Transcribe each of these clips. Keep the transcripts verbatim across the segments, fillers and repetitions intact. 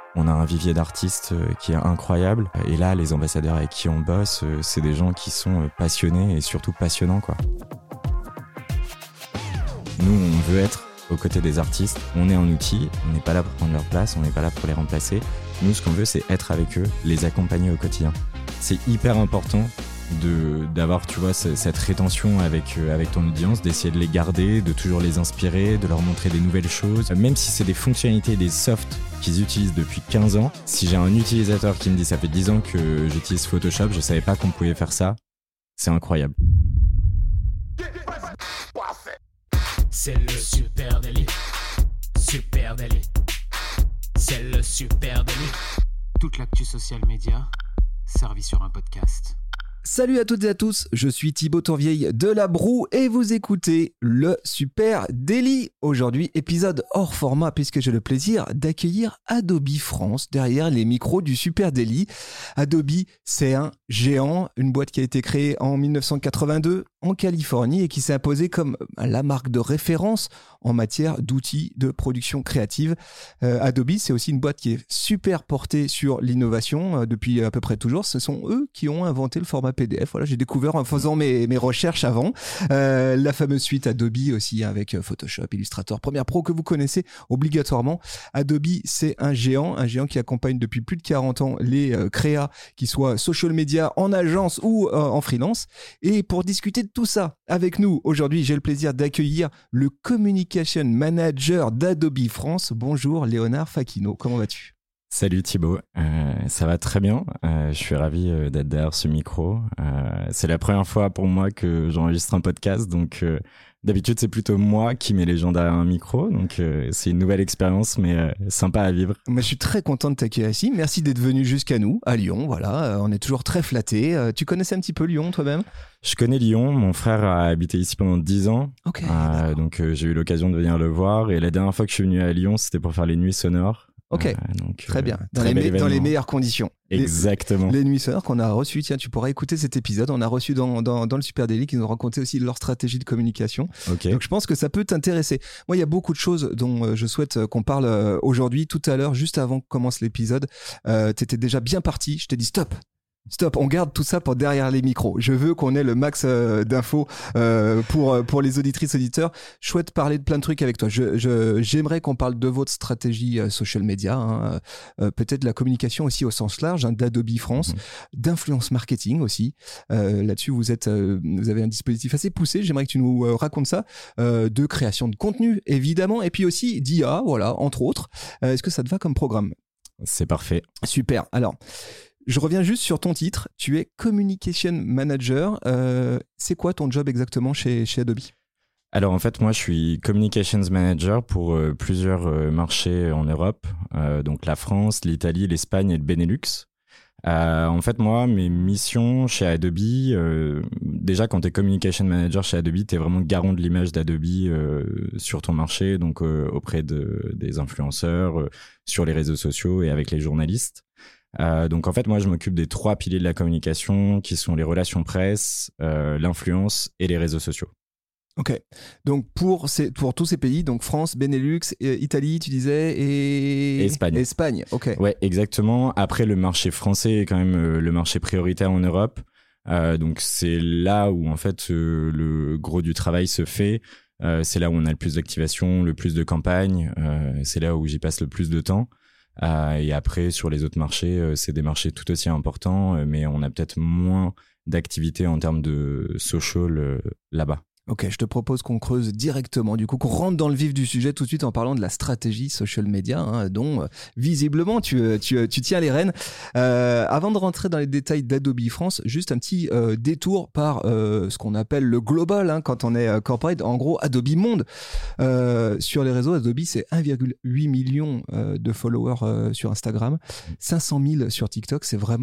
On a un vivier d'artistes qui est incroyable. Et là, les ambassadeurs avec qui on bosse, c'est des gens qui sont passionnés et surtout passionnants, quoi. Nous, on veut être aux côtés des artistes. On est un outil, on n'est pas là pour prendre leur place, on n'est pas là pour les remplacer. Nous, ce qu'on veut, c'est être avec eux, les accompagner au quotidien. C'est hyper important de, d'avoir, tu vois, cette rétention avec, avec ton audience, d'essayer de les garder, de toujours les inspirer, de leur montrer des nouvelles choses. Même si c'est des fonctionnalités, des softs qu'ils utilisent depuis quinze ans, si j'ai un utilisateur qui me dit ça fait dix ans que j'utilise Photoshop, je savais pas qu'on pouvait faire ça, c'est incroyable. C'est le super délit, super délit, c'est le super délit. Toute l'actu social média servie sur un podcast. Salut à toutes et à tous, je suis Thibaut Tourvieille de La Broue et vous écoutez le Super Daily. Aujourd'hui, épisode hors format puisque j'ai le plaisir d'accueillir Adobe France derrière les micros du Super Daily. Adobe, c'est un géant, une boîte qui a été créée en dix-neuf cent quatre-vingt-deux en Californie et qui s'est imposée comme la marque de référence en matière d'outils de production créative. Euh, Adobe, c'est aussi une boîte qui est super portée sur l'innovation euh, depuis à peu près toujours. Ce sont eux qui ont inventé le format P D F. Voilà, j'ai découvert en faisant mes, mes recherches avant. Euh, la fameuse suite Adobe aussi avec Photoshop, Illustrator, Premiere Pro que vous connaissez obligatoirement. Adobe, c'est un géant, un géant qui accompagne depuis plus de quarante ans les euh, créas, qui soient social media en agence ou euh, en freelance. Et pour discuter de tout ça avec nous aujourd'hui, j'ai le plaisir d'accueillir le Communication Manager d'Adobe France. Bonjour Léonard Facchino, comment vas-tu ? Salut Thibaut, euh, ça va très bien, euh, je suis ravi euh, d'être derrière ce micro. Euh, c'est la première fois pour moi que j'enregistre un podcast, donc euh, d'habitude c'est plutôt moi qui mets les gens derrière un micro, donc euh, c'est une nouvelle expérience mais euh, sympa à vivre. Mais je suis très content de t'accueillir ici, merci d'être venu jusqu'à nous, à Lyon, voilà, euh, on est toujours très flattés. Euh, tu connaissais un petit peu Lyon toi-même ? Je connais Lyon, mon frère a habité ici pendant dix ans, okay, euh, donc euh, j'ai eu l'occasion de venir le voir et la dernière fois que je suis venu à Lyon c'était pour faire les nuits sonores. Ok, euh, donc, très euh, bien, dans, très les me- dans les meilleures conditions. Exactement. Les, les nuits sonores qu'on a reçues, tiens, tu pourras écouter cet épisode, on a reçu dans, dans, dans le Super Daily qui nous ont raconté aussi leur stratégie de communication. Okay. Donc je pense que ça peut t'intéresser. Moi, il y a beaucoup de choses dont je souhaite qu'on parle aujourd'hui. Tout à l'heure, juste avant que commence l'épisode, euh, tu étais déjà bien parti, je t'ai dit stop. Stop, on garde tout ça pour derrière les micros. Je veux qu'on ait le max euh, d'infos euh, pour, pour les auditrices auditeurs. Je souhaite parler de plein de trucs avec toi. Je, je, j'aimerais qu'on parle de votre stratégie euh, social media, hein, euh, peut-être de la communication aussi au sens large, hein, d'Adobe France, mmh. d'influence marketing aussi. Euh, là-dessus, vous, êtes, euh, vous avez un dispositif assez poussé. J'aimerais que tu nous euh, racontes ça, euh, de création de contenu, évidemment, et puis aussi d'I A, voilà, entre autres. Euh, est-ce que ça te va comme programme ? C'est parfait. Super. Alors... Je reviens juste sur ton titre. Tu es Communication Manager. Euh, c'est quoi ton job exactement chez, chez Adobe ? Alors en fait, moi je suis Communications Manager pour euh, plusieurs euh, marchés en Europe, euh, donc la France, l'Italie, l'Espagne et le Benelux. Euh, en fait, moi, mes missions chez Adobe, euh, déjà quand tu es Communication Manager chez Adobe, tu es vraiment garant de l'image d'Adobe euh, sur ton marché, donc euh, auprès de, des influenceurs, euh, sur les réseaux sociaux et avec les journalistes. Euh, donc en fait moi je m'occupe des trois piliers de la communication qui sont les relations presse, euh, l'influence et les réseaux sociaux. Ok, donc pour, ces, pour tous ces pays, donc France, Benelux, Italie tu disais et... Espagne. Espagne, ok. Ouais exactement, après le marché français est quand même euh, le marché prioritaire en Europe, euh, donc c'est là où en fait euh, le gros du travail se fait, euh, c'est là où on a le plus d'activation, le plus de campagnes, euh, c'est là où j'y passe le plus de temps. Euh, et après, sur les autres marchés, euh, c'est des marchés tout aussi importants, euh, mais on a peut-être moins d'activité en termes de social euh, là-bas. Ok, je te propose qu'on creuse directement, du coup, qu'on rentre dans le vif du sujet tout de suite en parlant de la stratégie social media, hein, dont euh, visiblement tu, tu, tu tiens les rênes. Euh, avant de rentrer dans les détails d'Adobe France, juste un petit euh, détour par euh, ce qu'on appelle le global, hein, quand on est euh, corporate, en gros Adobe Monde. Euh, sur les réseaux, Adobe, c'est un virgule huit million euh, de followers euh, sur Instagram, cinq cent mille sur TikTok, c'est vraiment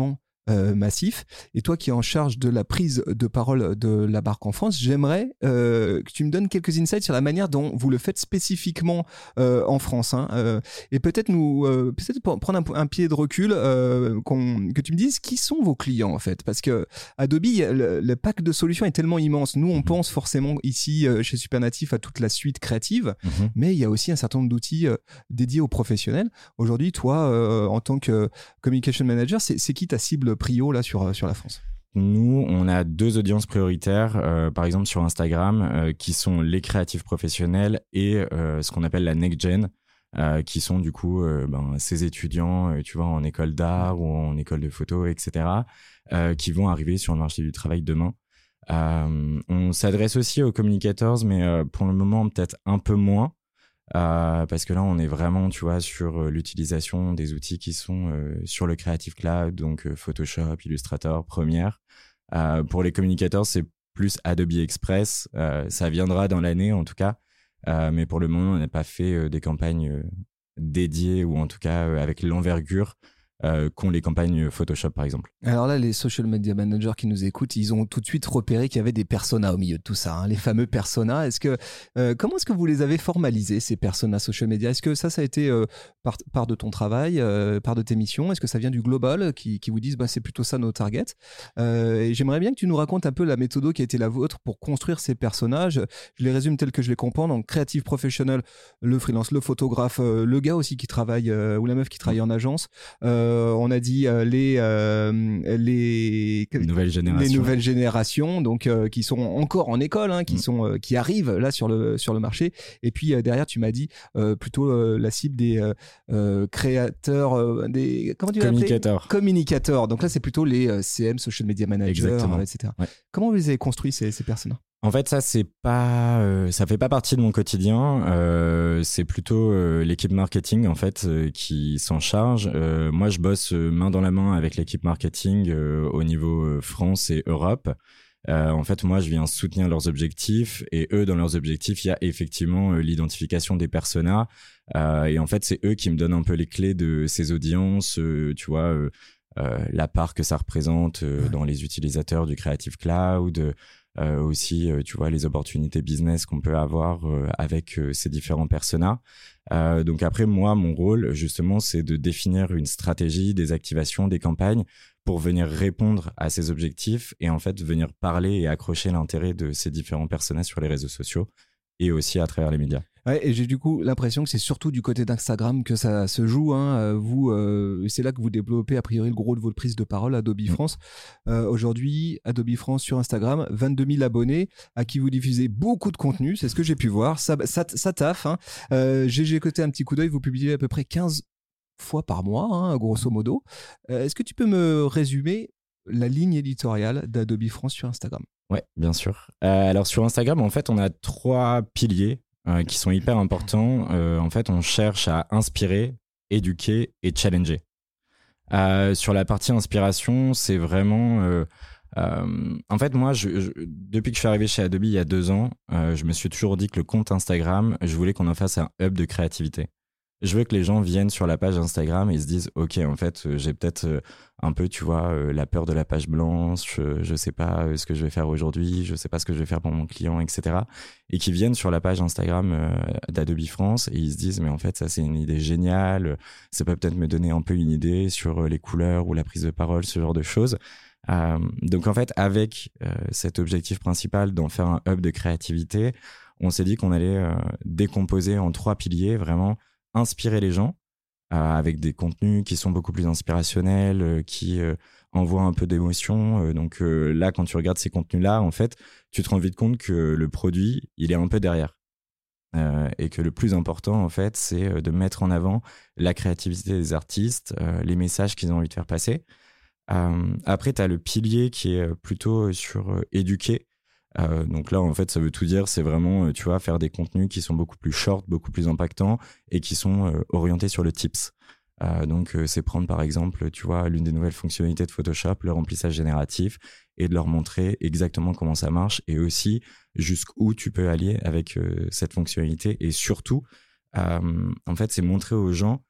euh, massif. Et toi qui es en charge de la prise de parole de la marque en France, j'aimerais euh, que tu me donnes quelques insights sur la manière dont vous le faites spécifiquement euh, en France. Hein, euh, et peut-être nous, euh, peut-être prendre un, un pied de recul, euh, qu'on, que tu me dises qui sont vos clients en fait, parce que Adobe, le, le pack de solutions est tellement immense. Nous, on pense forcément ici euh, chez Supernatif à toute la suite créative, mm-hmm. mais il y a aussi un certain nombre d'outils euh, dédiés aux professionnels. Aujourd'hui, toi, euh, en tant que communication manager, c'est, c'est qui ta cible prio là sur sur la France? Nous, on a deux audiences prioritaires, euh, par exemple sur Instagram, euh, qui sont les créatifs professionnels et euh, ce qu'on appelle la next gen, euh, qui sont du coup euh, ben, ces étudiants, euh, tu vois, en école d'art ou en école de photo, et cetera, euh, qui vont arriver sur le marché du travail demain. Euh, on s'adresse aussi aux communicators, mais euh, pour le moment peut-être un peu moins. Euh, parce que là on est vraiment tu vois sur euh, l'utilisation des outils qui sont euh, sur le Creative Cloud, donc euh, Photoshop, Illustrator, Premiere. Euh, pour les communicateurs c'est plus Adobe Express, euh, ça viendra dans l'année en tout cas, euh, mais pour le moment on n'a pas fait euh, des campagnes euh, dédiées ou en tout cas euh, avec l'envergure Euh, qu'ont les campagnes Photoshop par exemple. Alors là, les social media managers qui nous écoutent, ils ont tout de suite repéré qu'il y avait des personas au milieu de tout ça, hein, les fameux personas. Est-ce que, euh, comment est-ce que vous les avez formalisés, ces personas social media? Est-ce que ça, ça a été euh, part, part de ton travail, euh, part de tes missions? Est-ce que ça vient du global qui, qui vous disent bah, c'est plutôt ça nos targets? euh, Et j'aimerais bien que tu nous racontes un peu la méthode qui a été la vôtre pour construire ces personnages. Je les résume tels que je les comprends. Donc, creative professional, le freelance, le photographe, euh, le gars aussi qui travaille, euh, ou la meuf qui travaille en agence. Euh, Euh, on a dit euh, les, euh, les, nouvelles générations. les nouvelles générations, donc euh, qui sont encore en école, hein, qui mmh. sont euh, qui arrivent là sur le sur le marché. Et puis euh, derrière, tu m'as dit euh, plutôt euh, la cible des euh, euh, créateurs, euh, des comment tu communicateurs. Communicateurs. Donc là, c'est plutôt les euh, C M, social media managers, euh, et cetera. Ouais. Comment vous les avez construits ces, ces personnes-là? En fait, ça c'est pas, euh, ça fait pas partie de mon quotidien. Euh, c'est plutôt euh, l'équipe marketing en fait euh, qui s'en charge. Euh, moi, je bosse euh, main dans la main avec l'équipe marketing euh, au niveau euh, France et Europe. Euh, en fait, moi, je viens soutenir leurs objectifs et eux, dans leurs objectifs, il y a effectivement euh, l'identification des personas. Euh, et en fait, c'est eux qui me donnent un peu les clés de ces audiences. Euh, tu vois. Euh, euh, la part que ça représente euh, ouais. dans les utilisateurs du Creative Cloud. Euh, aussi, euh, tu vois, les opportunités business qu'on peut avoir euh, avec euh, ces différents personas. Euh, donc après, moi, mon rôle, justement, c'est de définir une stratégie, des activations, des campagnes pour venir répondre à ces objectifs et en fait venir parler et accrocher l'intérêt de ces différents personas sur les réseaux sociaux et aussi à travers les médias. Ouais, et j'ai du coup l'impression que c'est surtout du côté d'Instagram que ça se joue. Hein. Vous, euh, c'est là que vous développez a priori le gros de votre prise de parole, Adobe mmh. France. Euh, aujourd'hui, Adobe France sur Instagram, vingt-deux mille abonnés à qui vous diffusez beaucoup de contenu. C'est ce que j'ai pu voir. Ça, ça, ça taffe. Hein. Euh, j'ai, j'ai côté un petit coup d'œil. Vous publiez à peu près quinze fois par mois, hein, grosso modo. Euh, est-ce que tu peux me résumer la ligne éditoriale d'Adobe France sur Instagram? Ouais, bien sûr. Euh, alors sur Instagram, en fait, on a trois piliers euh, qui sont hyper importants. Euh, en fait, on cherche à inspirer, éduquer et challenger. Euh, sur la partie inspiration, c'est vraiment... Euh, euh, en fait, moi, je, je, depuis que je suis arrivé chez Adobe il y a deux ans, euh, je me suis toujours dit que le compte Instagram, je voulais qu'on en fasse un hub de créativité. Je veux que les gens viennent sur la page Instagram et ils se disent « Ok, en fait, j'ai peut-être un peu, tu vois, la peur de la page blanche, je ne sais pas ce que je vais faire aujourd'hui, je ne sais pas ce que je vais faire pour mon client, et cetera » Et qui viennent sur la page Instagram d'Adobe France et ils se disent « Mais en fait, ça, c'est une idée géniale, ça peut peut-être me donner un peu une idée sur les couleurs ou la prise de parole, ce genre de choses. » Euh, donc, en fait, avec euh, cet objectif principal d'en faire un hub de créativité, on s'est dit qu'on allait euh, décomposer en trois piliers, vraiment inspirer les gens euh, avec des contenus qui sont beaucoup plus inspirationnels, euh, qui euh, envoient un peu d'émotion. Euh, donc euh, là, quand tu regardes ces contenus-là, en fait, tu te rends vite compte que le produit, il est un peu derrière. Euh, et que le plus important, en fait, c'est de mettre en avant la créativité des artistes, euh, les messages qu'ils ont envie de faire passer. Euh, après, tu as le pilier qui est plutôt sur euh, éduquer. Euh, donc là, en fait, ça veut tout dire. C'est vraiment, tu vois, faire des contenus qui sont beaucoup plus short, beaucoup plus impactants et qui sont euh, orientés sur le tips. Euh, donc, euh, c'est prendre, par exemple, tu vois, l'une des nouvelles fonctionnalités de Photoshop, le remplissage génératif, et de leur montrer exactement comment ça marche et aussi jusqu'où tu peux aller avec euh, cette fonctionnalité. Et surtout, euh, en fait, c'est montrer aux gens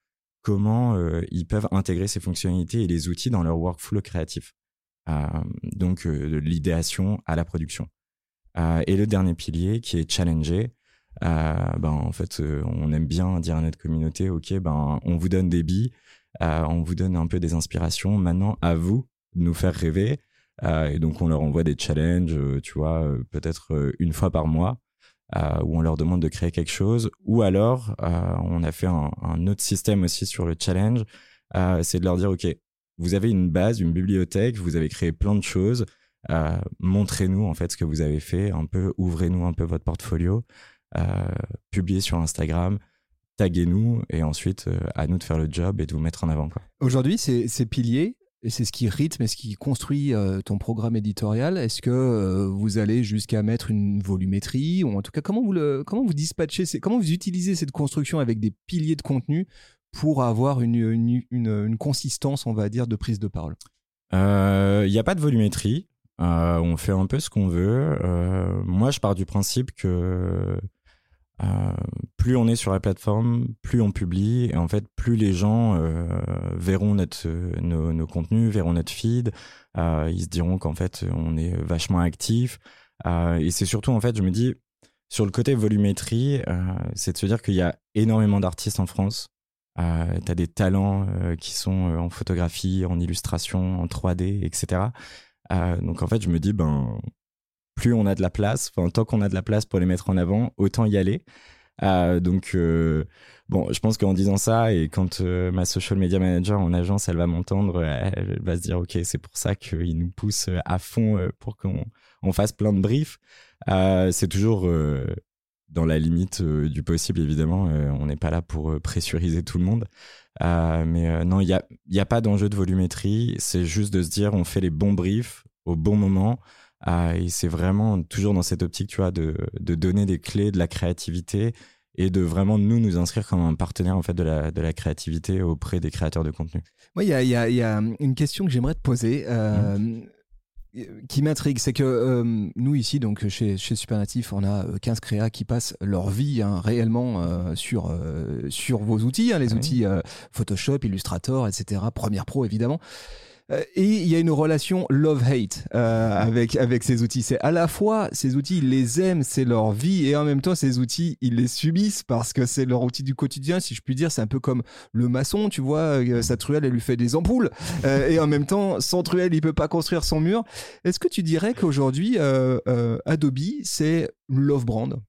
comment euh, ils peuvent intégrer ces fonctionnalités et les outils dans leur workflow créatif. Euh, donc, euh, de l'idéation à la production. Euh, et le dernier pilier qui est challenger. Euh, ben, en fait, euh, on aime bien dire à notre communauté, OK, ben, on vous donne des billes, euh, on vous donne un peu des inspirations. Maintenant, à vous de nous faire rêver. Euh, et donc, on leur envoie des challenges, euh, tu vois, euh, peut-être euh, une fois par mois, euh, où on leur demande de créer quelque chose. Ou alors, euh, on a fait un, un autre système aussi sur le challenge, euh, c'est de leur dire, OK, vous avez une base, une bibliothèque, vous avez créé plein de choses. Euh, montrez-nous en fait ce que vous avez fait, un peu, ouvrez-nous un peu votre portfolio, euh, publiez sur Instagram, taguez-nous et ensuite euh, à nous de faire le job et de vous mettre en avant, quoi. Aujourd'hui, ces, ces piliers, et c'est ce qui rythme et ce qui construit euh, ton programme éditorial. Est-ce que euh, vous allez jusqu'à mettre une volumétrie, ou en tout cas, comment vous, le, comment vous dispatchez, ces, comment vous utilisez cette construction avec des piliers de contenu pour avoir une, une, une, une consistance, on va dire, de prise de parole? Il euh, n'y a pas de volumétrie. Euh, on fait un peu ce qu'on veut. Euh, moi, je pars du principe que euh, plus on est sur la plateforme, plus on publie. Et en fait, plus les gens euh, verront notre, nos, nos contenus, verront notre feed. Euh, ils se diront qu'en fait, on est vachement actif. Euh, et c'est surtout, en fait, je me dis, sur le côté volumétrie, euh, c'est de se dire qu'il y a énormément d'artistes en France. Euh, tu as des talents euh, qui sont euh, en photographie, en illustration, en trois D, et cetera. Euh, donc en fait, je me dis, ben, plus on a de la place, enfin, tant qu'on a de la place pour les mettre en avant, autant y aller. Euh, donc, euh, bon, je pense qu'en disant ça, et quand euh, ma social media manager en agence, elle va m'entendre, elle va se dire, OK, c'est pour ça qu'il nous pousse à fond euh, pour qu'on on fasse plein de briefs. Euh, c'est toujours... Euh, dans la limite euh, du possible, évidemment. Euh, on n'est pas là pour euh, pressuriser tout le monde. Euh, mais euh, non, il n'y a, y a pas d'enjeu de volumétrie. C'est juste de se dire, on fait les bons briefs au bon moment. Euh, et c'est vraiment toujours dans cette optique, tu vois, de, de donner des clés de la créativité et de vraiment nous, nous inscrire comme un partenaire en fait, de, la, de la créativité auprès des créateurs de contenu. Moi, il y a, y a, y a une question que j'aimerais te poser. Euh, mmh. qui m'intrigue, c'est que euh, nous ici, donc chez, chez Supernatif, on a quinze créas qui passent leur vie hein, réellement euh, sur, euh, sur vos outils, hein, les oui. outils euh, Photoshop, Illustrator, et cetera, Premiere Pro évidemment. Euh, et il y a une relation love-hate euh, avec, avec ces outils. C'est à la fois, ces outils, ils les aiment, c'est leur vie, et en même temps, ces outils, ils les subissent parce que c'est leur outil du quotidien, si je puis dire. C'est un peu comme le maçon, tu vois, euh, sa truelle, elle lui fait des ampoules, euh, et en même temps, sans truelle, il peut pas construire son mur. Est-ce que tu dirais qu'aujourd'hui, euh, euh, Adobe, c'est une love brand?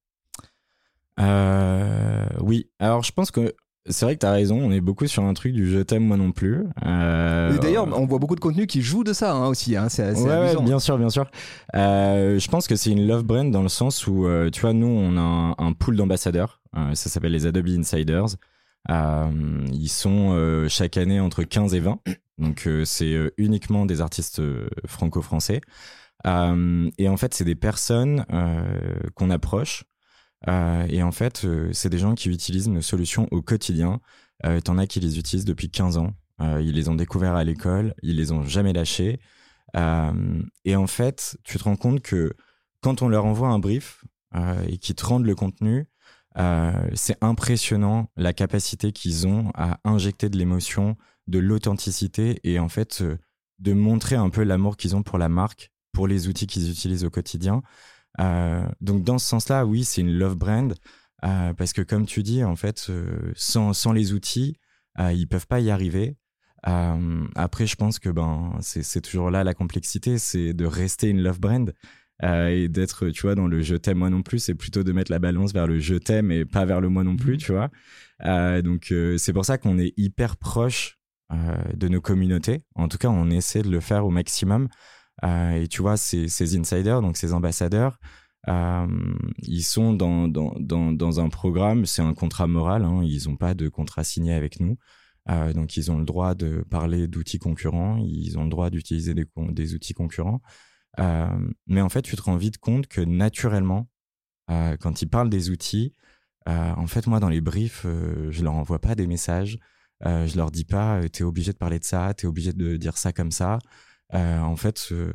euh, Oui. Alors, je pense que c'est vrai que tu as raison, on est beaucoup sur un truc du je t'aime moi non plus. Euh... Et d'ailleurs, on voit beaucoup de contenu qui joue de ça hein, aussi, hein. c'est, c'est ouais, amusant. Ouais, bien sûr, bien sûr. Euh, je pense que c'est une love brand dans le sens où, euh, tu vois, nous, on a un, un pool d'ambassadeurs, euh, ça s'appelle les Adobe Insiders. Euh, ils sont euh, chaque année entre quinze et vingt, donc euh, c'est euh, uniquement des artistes euh, franco-français. Euh, et en fait, c'est des personnes euh, qu'on approche. Euh, et en fait, euh, c'est des gens qui utilisent nos solutions au quotidien. Euh, t'en as qui les utilisent depuis quinze ans. Euh, ils les ont découverts à l'école, ils les ont jamais lâchés. Euh, et en fait, tu te rends compte que quand on leur envoie un brief euh, et qu'ils te rendent le contenu, euh, c'est impressionnant la capacité qu'ils ont à injecter de l'émotion, de l'authenticité et en fait euh, de montrer un peu l'amour qu'ils ont pour la marque, pour les outils qu'ils utilisent au quotidien. Euh, donc dans ce sens-là, oui, c'est une love brand euh, parce que comme tu dis, en fait, euh, sans, sans les outils, euh, ils peuvent pas y arriver. Euh, après, je pense que ben c'est, c'est toujours là la complexité, c'est de rester une love brand euh, et d'être, tu vois, dans le je t'aime moi non plus. C'est plutôt de mettre la balance vers le je t'aime et pas vers le moi non plus, tu vois. Euh, donc euh, c'est pour ça qu'on est hyper proche euh, de nos communautés. En tout cas, on essaie de le faire au maximum. Euh, et tu vois, ces, ces insiders, donc ces ambassadeurs, euh, ils sont dans, dans, dans, dans un programme, c'est un contrat moral, hein, ils n'ont pas de contrat signé avec nous. Euh, donc, ils ont le droit de parler d'outils concurrents, ils ont le droit d'utiliser des, des outils concurrents. Euh, mais en fait, tu te rends vite compte que naturellement, euh, quand ils parlent des outils, euh, en fait, moi, dans les briefs, euh, je leur envoie pas des messages, euh, je leur dis pas, t'es obligé de parler de ça, t'es obligé de dire ça comme ça. Euh, en fait, euh,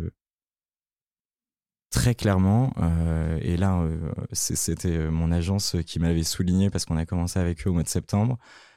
très clairement, euh, et là, euh, c'est, c'était mon agence qui m'avait souligné parce qu'on a commencé avec eux au mois de septembre,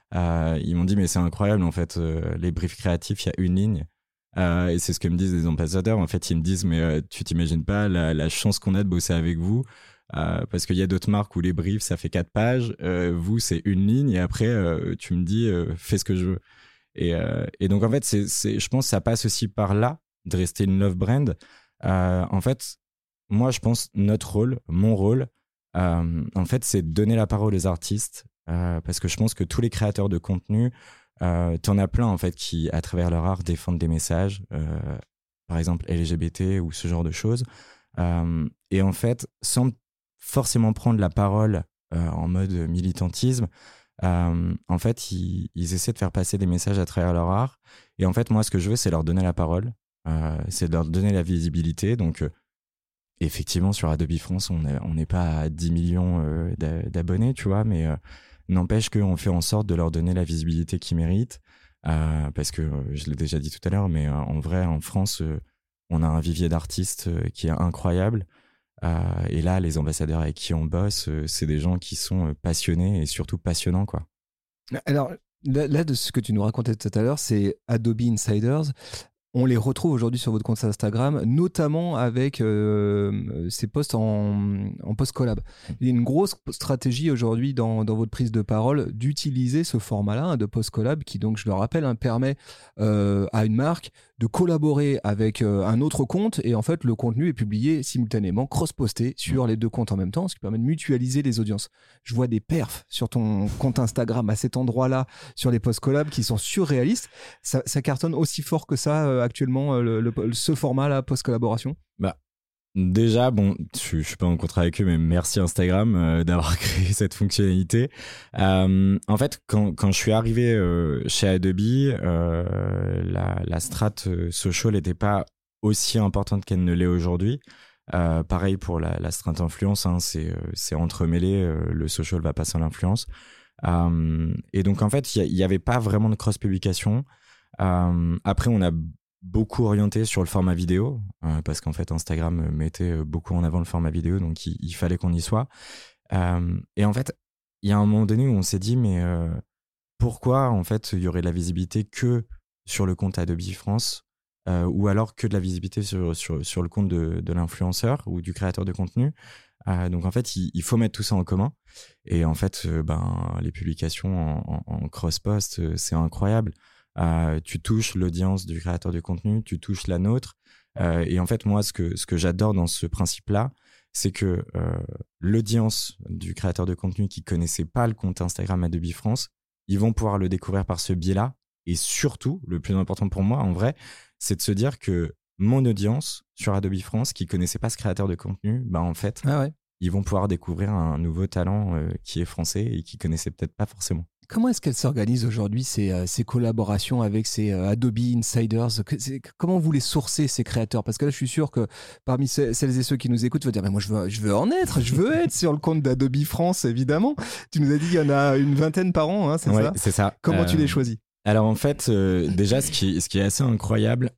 Euh, ils m'ont dit, mais c'est incroyable, en fait, euh, les briefs créatifs, il y a une ligne. Euh, et c'est ce que me disent les ambassadeurs. En fait, ils me disent, mais euh, tu t'imagines pas la, la chance qu'on a de bosser avec vous. Euh, parce qu'il y a d'autres marques où les briefs, ça fait quatre pages. Euh, vous, c'est une ligne. Et après, euh, tu me dis, euh, fais ce que je veux. Et, euh, et donc, en fait, c'est, c'est, je pense que ça passe aussi par là, de rester une love brand. Euh, en fait, moi, je pense notre rôle, mon rôle, euh, en fait, c'est de donner la parole aux artistes. Euh, parce que je pense que tous les créateurs de contenu, euh, t'en as plein, en fait, qui, à travers leur art, défendent des messages. Euh, par exemple, L G B T ou ce genre de choses. Euh, et en fait, sans forcément prendre la parole euh, en mode militantisme, euh, en fait, ils, ils essaient de faire passer des messages à travers leur art. Et en fait, moi, ce que je veux, c'est leur donner la parole, euh, c'est de leur donner la visibilité. Donc, euh, effectivement, sur Adobe France, on n'est on n'est pas à dix millions euh, d'abonnés, tu vois, mais euh, n'empêche qu'on fait en sorte de leur donner la visibilité qu'ils méritent. Euh, parce que, euh, je l'ai déjà dit tout à l'heure, mais euh, en vrai, en France, euh, on a un vivier d'artistes euh, qui est incroyable. Euh, et là, les ambassadeurs avec qui on bosse, euh, c'est des gens qui sont euh, passionnés et surtout passionnants, quoi. Alors, là, là, de ce que tu nous racontais tout à l'heure, c'est Adobe Insiders. On les retrouve aujourd'hui sur votre compte Instagram, notamment avec euh, ces posts en, en post-collab. Il y a une grosse stratégie aujourd'hui dans, dans votre prise de parole d'utiliser ce format-là, hein, de post-collab, qui donc, je le rappelle, hein, permet euh, à une marque de collaborer avec euh, un autre compte, et en fait, le contenu est publié simultanément, cross-posté sur les deux comptes en même temps, ce qui permet de mutualiser les audiences. Je vois des perfs sur ton compte Instagram à cet endroit-là, sur les post-collab, qui sont surréalistes. Ça, ça cartonne aussi fort que ça euh, actuellement, le, le, ce format-là, post-collaboration? Bah, déjà, bon, je, je suis pas en contrat avec eux, mais merci Instagram euh, d'avoir créé cette fonctionnalité. Euh, en fait, quand, quand je suis arrivé euh, chez Adobe, euh, la, la strat euh, social n'était pas aussi importante qu'elle ne l'est aujourd'hui. Euh, pareil pour la, la strat influence, hein, c'est, c'est entremêlé, euh, le social va passer à l'influence. Euh, et donc, en fait, il n'y avait pas vraiment de cross-publication. Euh, après, on a beaucoup orienté sur le format vidéo, euh, parce qu'en fait, Instagram mettait beaucoup en avant le format vidéo, donc il, il fallait qu'on y soit. Euh, et en fait, il y a un moment donné où on s'est dit, mais euh, pourquoi, en fait, il y aurait de la visibilité que sur le compte Adobe France, euh, ou alors que de la visibilité sur, sur, sur le compte de, de l'influenceur ou du créateur de contenu. Euh, donc en fait, il, il faut mettre tout ça en commun. Et en fait, euh, ben, les publications en, en, en cross-post, euh, c'est incroyable. Euh, tu touches l'audience du créateur de contenu, tu touches la nôtre. Euh, et en fait, moi, ce que, ce que j'adore dans ce principe-là, c'est que euh, l'audience du créateur de contenu qui connaissait pas le compte Instagram Adobe France, ils vont pouvoir le découvrir par ce biais-là. Et surtout, le plus important pour moi, en vrai, c'est de se dire que mon audience sur Adobe France qui connaissait pas ce créateur de contenu, bah en fait, ah ouais. ils vont pouvoir découvrir un nouveau talent euh, qui est français et qui connaissait peut-être pas forcément. Comment est-ce qu'elles s'organisent aujourd'hui, ces, euh, ces collaborations avec ces euh, Adobe Insiders? Comment vous les sourcez, ces créateurs? Parce que là, je suis sûr que parmi ce, celles et ceux qui nous écoutent, vont dire mais moi, je veux, je veux en être, je veux être sur le compte d'Adobe France, évidemment. Tu nous as dit qu'il y en a une vingtaine par an, hein, c'est ouais, ça? C'est ça. Comment euh, tu les choisis? Alors en fait, euh, déjà, ce qui, ce qui est assez incroyable,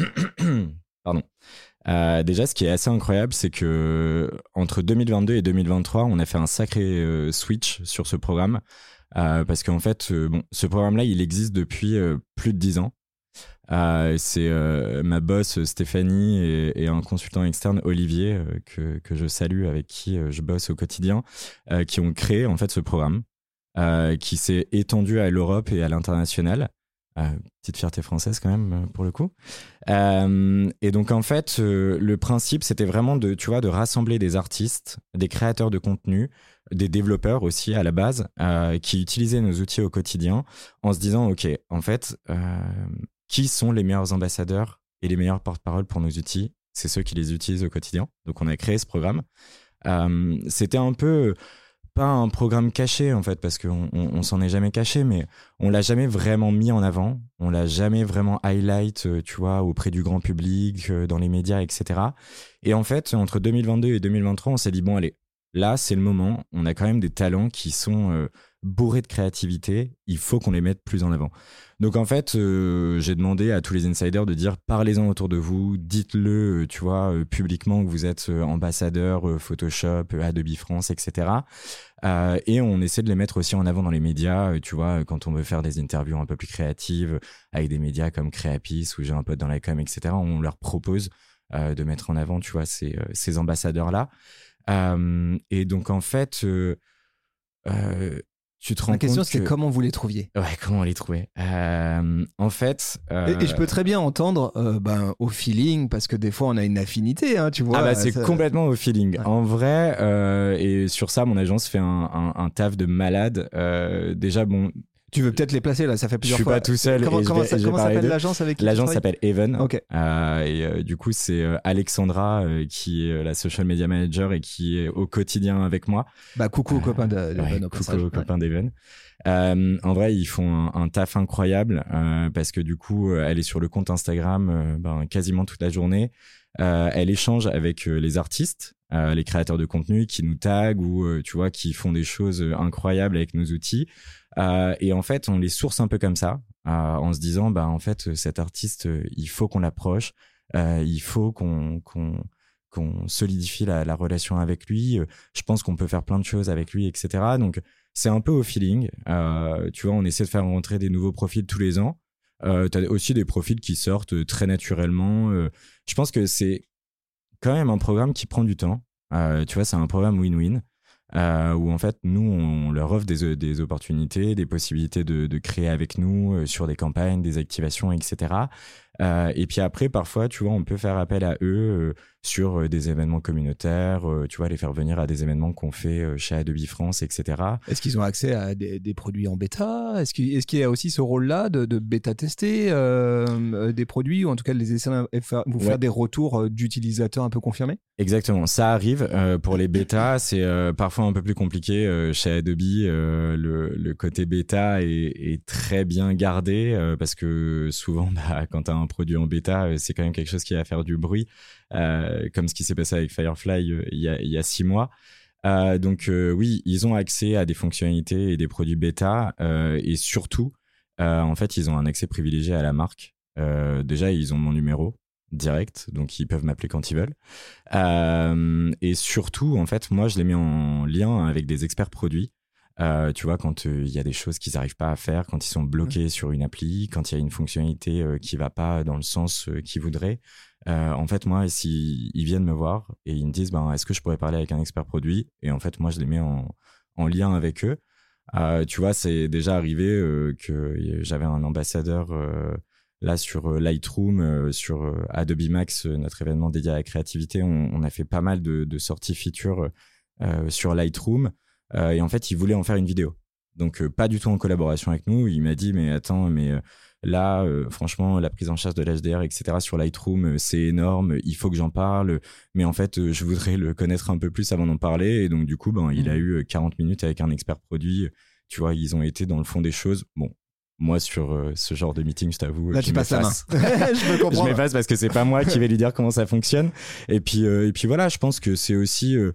pardon. Euh, déjà, ce qui est assez incroyable, c'est que entre deux mille vingt-deux et deux mille vingt-trois, on a fait un sacré euh, switch sur ce programme. Euh, parce qu'en fait, euh, bon, ce programme-là, il existe depuis euh, plus de dix ans. Euh, c'est euh, ma boss Stéphanie et, et un consultant externe Olivier euh, que, que je salue, avec qui euh, je bosse au quotidien, euh, qui ont créé en fait ce programme, euh, qui s'est étendu à l'Europe et à l'international. Euh, petite fierté française quand même pour le coup. Euh, et donc en fait, euh, le principe c'était vraiment de, tu vois, de rassembler des artistes, des créateurs de contenu, des développeurs aussi à la base, euh, qui utilisaient nos outils au quotidien, en se disant ok, en fait, euh, qui sont les meilleurs ambassadeurs et les meilleurs porte-parole pour nos outils? C'est ceux qui les utilisent au quotidien. Donc on a créé ce programme. Euh, c'était un peu pas un programme caché en fait, parce qu'on on, on s'en est jamais caché, mais on l'a jamais vraiment mis en avant, on l'a jamais vraiment highlight, tu vois, auprès du grand public, dans les médias, et cetera. Et en fait, entre deux mille vingt-deux et deux mille vingt-trois, on s'est dit bon allez, là c'est le moment, on a quand même des talents qui sont euh, bourrés de créativité, il faut qu'on les mette plus en avant. Donc en fait, euh, j'ai demandé à tous les insiders de dire parlez-en autour de vous, dites-le, euh, tu vois, euh, publiquement que vous êtes euh, ambassadeur euh, Photoshop, euh, Adobe France, et cetera. Euh, et on essaie de les mettre aussi en avant dans les médias, euh, tu vois, quand on veut faire des interviews un peu plus créatives avec des médias comme Créapis ou J'ai un pote dans la com, et cetera. On leur propose euh, de mettre en avant, tu vois, ces, euh, ces ambassadeurs-là. Euh, et donc, en fait, euh, euh, tu te rends La question, compte c'était que... comment vous les trouviez. Ouais, comment on les trouvait. Euh, en fait... Euh... Et, et je peux très bien entendre euh, ben, au feeling, parce que des fois, on a une affinité, hein, tu vois. Ah bah c'est ça... complètement au feeling. Ouais. En vrai, euh, et sur ça, mon agence fait un, un, un taf de malade. Euh, déjà, bon... Tu veux peut-être les placer là, ça fait plusieurs fois. Je suis fois. pas tout seul. Comment, et comment, je vais, ça, je comment s'appelle l'agence avec qui L'agence tu s'appelle Even. Ok. Euh, et euh, du coup, c'est euh, Alexandra euh, qui est la social media manager et qui est au quotidien avec moi. Bah coucou aux euh, copains de, de ouais, Ben au coucou passage. aux Ouais. copains d'Even. Euh, en vrai, ils font un, un taf incroyable euh, parce que du coup, elle est sur le compte Instagram euh, ben, quasiment toute la journée. Euh, elle échange avec euh, les artistes, euh, les créateurs de contenu qui nous taguent ou euh, tu vois qui font des choses incroyables avec nos outils. Euh, et en fait, on les source un peu comme ça, euh, en se disant, bah en fait, cet artiste, il faut qu'on l'approche, euh, il faut qu'on qu'on qu'on solidifie la, la relation avec lui. Je pense qu'on peut faire plein de choses avec lui, et cetera. Donc c'est un peu au feeling. Euh, tu vois, on essaie de faire rentrer des nouveaux profils tous les ans. Euh, t'as aussi des profils qui sortent très naturellement. Euh, je pense que c'est quand même un programme qui prend du temps. Euh, tu vois, c'est un programme win-win. Euh, où en fait nous on leur offre des, des opportunités, des possibilités de, de créer avec nous euh, sur des campagnes, des activations, et cetera. Euh, et puis après parfois tu vois on peut faire appel à eux euh, sur euh, des événements communautaires, euh, tu vois les faire venir à des événements qu'on fait euh, chez Adobe France, et cetera. Est-ce qu'ils ont accès à des, des produits en bêta ? Est-ce qu'il, est-ce qu'il y a aussi ce rôle-là de, de bêta tester euh, des produits ou en tout cas de les essayer et faire, vous faire Ouais. des retours d'utilisateurs un peu confirmés ? Exactement, ça arrive. Euh, pour les bêtas, c'est euh, parfois un peu plus compliqué. Euh, chez Adobe, euh, le, le côté bêta est, est très bien gardé euh, parce que souvent, bah, quand tu as un produit en bêta, euh, c'est quand même quelque chose qui va faire du bruit, euh, comme ce qui s'est passé avec Firefly euh, il, y a, il y a six mois. Euh, donc euh, oui, ils ont accès à des fonctionnalités et des produits bêta euh, et surtout, euh, en fait, ils ont un accès privilégié à la marque. Euh, déjà, ils ont mon numéro direct, donc ils peuvent m'appeler quand ils veulent. Euh, et surtout, en fait, moi, je les mets en lien avec des experts produits. Euh, tu vois, quand il euh, y a des choses qu'ils n'arrivent pas à faire, quand ils sont bloqués mmh. sur une appli, quand il y a une fonctionnalité euh, qui va pas dans le sens euh, qu'ils voudraient, euh, en fait, moi, s'ils ils viennent me voir et ils me disent, ben, est-ce que je pourrais parler avec un expert produit ? Et en fait, moi, je les mets en, en lien avec eux. Euh, tu vois, c'est déjà arrivé euh, que j'avais un ambassadeur euh, là sur euh, Lightroom, euh, sur euh, Adobe Max, euh, notre événement dédié à la créativité. On, on a fait pas mal de, de sorties features euh, sur Lightroom. Euh, et en fait, il voulait en faire une vidéo. Donc, euh, pas du tout en collaboration avec nous. Il m'a dit, mais attends, mais euh, là, euh, franchement, la prise en charge de l'H D R, et cetera sur Lightroom, euh, c'est énorme. Il faut que j'en parle. Mais en fait, euh, je voudrais le connaître un peu plus avant d'en parler. Et donc, du coup, ben, mmh. il a eu quarante minutes avec un expert produit. Tu vois, ils ont été dans le fond des choses. Bon, moi, sur euh, ce genre de meeting, je t'avoue, là, je tu passes la main. je peux comprendre. Je m'efface parce que c'est pas moi qui vais lui dire comment ça fonctionne. Et puis, euh, et puis voilà, je pense que c'est aussi... Euh,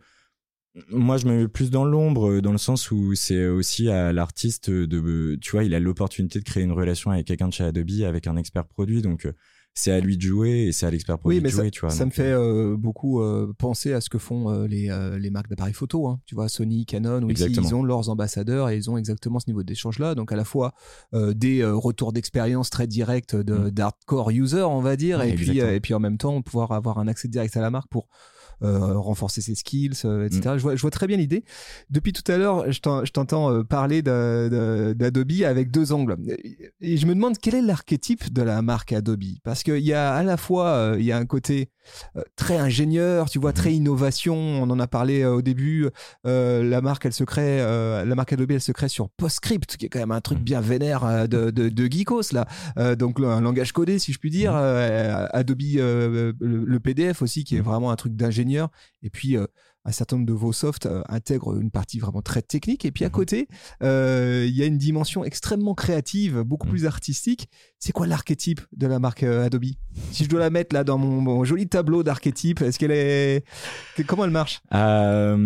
moi, je me mets plus dans l'ombre, dans le sens où c'est aussi à l'artiste de, tu vois, il a l'opportunité de créer une relation avec quelqu'un de chez Adobe, avec un expert produit, donc c'est à lui de jouer et c'est à l'expert produit oui, mais de jouer, ça, tu vois. Ça donc, me fait euh, beaucoup euh, penser à ce que font euh, les, euh, les marques d'appareils photo, hein. Tu vois, Sony, Canon, où ici, ils ont leurs ambassadeurs et ils ont exactement ce niveau d'échange-là, donc à la fois euh, des euh, retours d'expérience très directs de, mmh. d'hardcore user, on va dire, ouais, et, puis, euh, et puis en même temps, pouvoir avoir un accès direct à la marque pour Euh, renforcer ses skills, euh, et cetera. Mm. Je, vois, je vois très bien l'idée. Depuis tout à l'heure, je, t'en, je t'entends euh, parler de, de, d'Adobe avec deux angles. Et je me demande quel est l'archétype de la marque Adobe. Parce qu'il y a à la fois, euh, il y a un côté euh, très ingénieur, tu vois, très innovation. On en a parlé euh, au début. Euh, la marque, elle se crée, euh, la marque Adobe, elle se crée sur PostScript, qui est quand même un truc bien vénère euh, de, de, de geekos, là. Euh, donc, un langage codé, si je puis dire. Euh, Adobe, euh, le, le P D F aussi, qui est vraiment un truc d'ingénieur. Et puis euh, un certain nombre de vos softs euh, intègrent une partie vraiment très technique, et puis à côté il euh, y a une dimension extrêmement créative, beaucoup plus artistique. C'est quoi l'archétype de la marque euh, Adobe ? Si je dois la mettre là dans mon, mon joli tableau d'archétype, est-ce qu'elle est comment elle marche ? euh,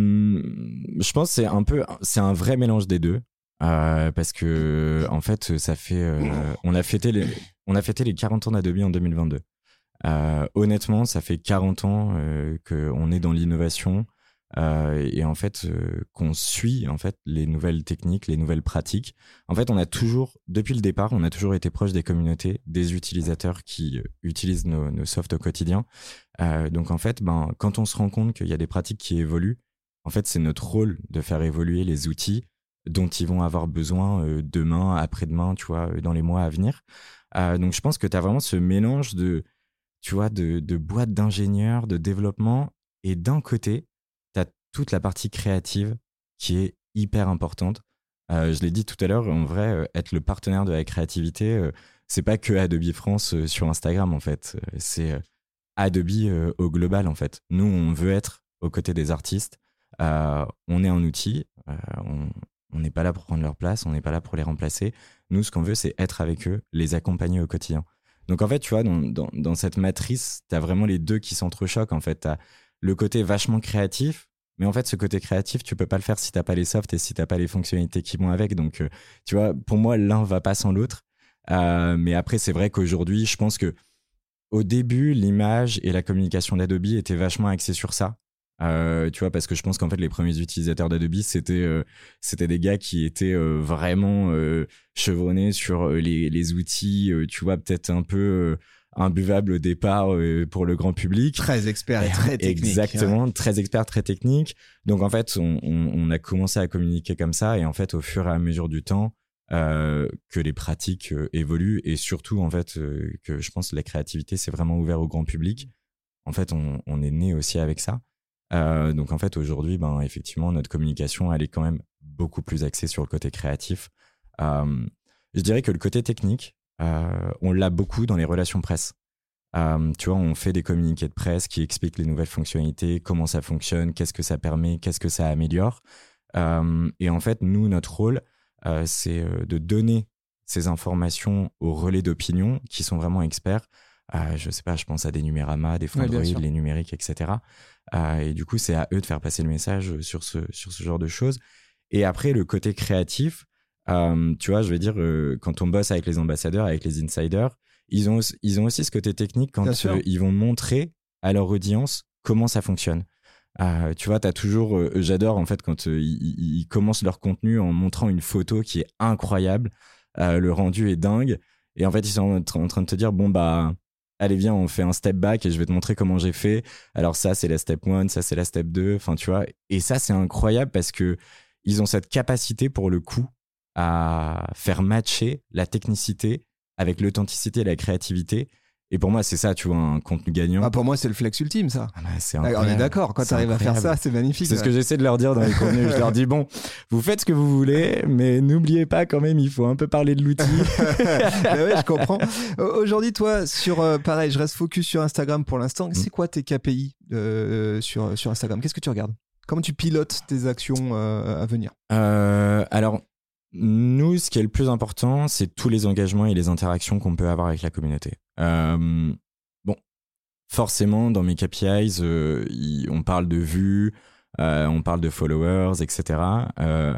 Je pense que c'est un peu c'est un vrai mélange des deux. Euh, parce que en fait ça fait euh, on a fêté les on a fêté les quarante ans d'Adobe en deux mille vingt-deux. Euh, honnêtement, ça fait quarante ans euh, qu'on est dans l'innovation. euh, et en fait euh, qu'on suit en fait les nouvelles techniques, les nouvelles pratiques. En fait, on a toujours, depuis le départ, on a toujours été proche des communautés, des utilisateurs qui euh, utilisent nos, nos softs au quotidien. Euh, donc en fait, ben quand on se rend compte qu'il y a des pratiques qui évoluent, en fait, c'est notre rôle de faire évoluer les outils dont ils vont avoir besoin euh, demain, après-demain, tu vois, dans les mois à venir. Euh, donc je pense que tu as vraiment ce mélange de, tu vois, de, de boîtes d'ingénieurs, de développement, et d'un côté, tu as toute la partie créative qui est hyper importante. Euh, je l'ai dit tout à l'heure, en vrai, euh, être le partenaire de la créativité, euh, c'est pas que Adobe France euh, sur Instagram, en fait. Euh, c'est euh, Adobe euh, au global, en fait. Nous, on veut être aux côtés des artistes. Euh, on est un outil, euh, on on n'est pas là pour prendre leur place, on n'est pas là pour les remplacer. Nous, ce qu'on veut, c'est être avec eux, les accompagner au quotidien. Donc en fait, tu vois, dans, dans, dans cette matrice, tu as vraiment les deux qui s'entrechoquent. En fait, tu as le côté vachement créatif, mais en fait, ce côté créatif, tu peux pas le faire si t'as pas les softs et si t'as pas les fonctionnalités qui vont avec. Donc, euh, tu vois, pour moi, l'un va pas sans l'autre. Euh, mais après, c'est vrai qu'aujourd'hui, je pense que au début, l'image et la communication d'Adobe étaient vachement axées sur ça. Euh, tu vois, parce que je pense qu'en fait, les premiers utilisateurs d'Adobe, c'était, euh, c'était des gars qui étaient euh, vraiment euh, chevronnés sur euh, les, les outils, euh, tu vois, peut-être un peu euh, imbuvables au départ euh, pour le grand public. Très expert et très technique. Exactement, ouais. Très expert, très technique. Donc en fait, on, on, on a commencé à communiquer comme ça, et en fait, au fur et à mesure du temps, euh, que les pratiques euh, évoluent, et surtout, en fait, euh, que je pense que la créativité, c'est vraiment ouvert au grand public. En fait, on, on est né aussi avec ça. Euh, donc en fait aujourd'hui, ben effectivement notre communication elle est quand même beaucoup plus axée sur le côté créatif. Euh, je dirais que le côté technique, euh, on l'a beaucoup dans les relations presse. Euh, tu vois, on fait des communiqués de presse qui expliquent les nouvelles fonctionnalités, comment ça fonctionne, qu'est-ce que ça permet, qu'est-ce que ça améliore. Euh, et en fait, nous, notre rôle, euh, c'est de donner ces informations aux relais d'opinion qui sont vraiment experts. Euh, je sais pas, je pense à des Numérama, des Fondroid, ouais, les numériques, et cetera. Euh, et du coup, c'est à eux de faire passer le message sur ce, sur ce genre de choses. Et après, le côté créatif, euh, tu vois, je veux dire, euh, quand on bosse avec les ambassadeurs, avec les insiders, ils ont, ils ont aussi ce côté technique quand euh, ils vont montrer à leur audience comment ça fonctionne. Euh, tu vois, t'as toujours, euh, j'adore en fait quand euh, ils, ils commencent leur contenu en montrant une photo qui est incroyable, euh, le rendu est dingue, et en fait, ils sont en train de te dire, bon, bah, allez, viens, on fait un step back et je vais te montrer comment j'ai fait. Alors ça, c'est la step one, ça, c'est la step deux. Enfin, tu vois. Et ça, c'est incroyable parce que ils ont cette capacité, pour le coup, à faire matcher la technicité avec l'authenticité et la créativité. Et pour moi, c'est ça, tu vois, un contenu gagnant. Ah, pour moi, c'est le flex ultime, ça. Ah bah, c'est On est d'accord, quand tu arrives à faire ça, c'est magnifique. C'est ouais. ce que j'essaie de leur dire dans les contenus. Je leur dis, bon, vous faites ce que vous voulez, mais n'oubliez pas quand même, il faut un peu parler de l'outil. Bah ouais, je comprends. Aujourd'hui, toi, sur, euh, pareil, je reste focus sur Instagram pour l'instant. Mm. C'est quoi tes K P I euh, sur, sur Instagram? Qu'est-ce que tu regardes? Comment tu pilotes tes actions euh, à venir? euh, Alors, nous, ce qui est le plus important, c'est tous les engagements et les interactions qu'on peut avoir avec la communauté. Euh, bon, forcément, dans mes K P Is, euh, y, on parle de vues, euh, on parle de followers, et cetera. Euh,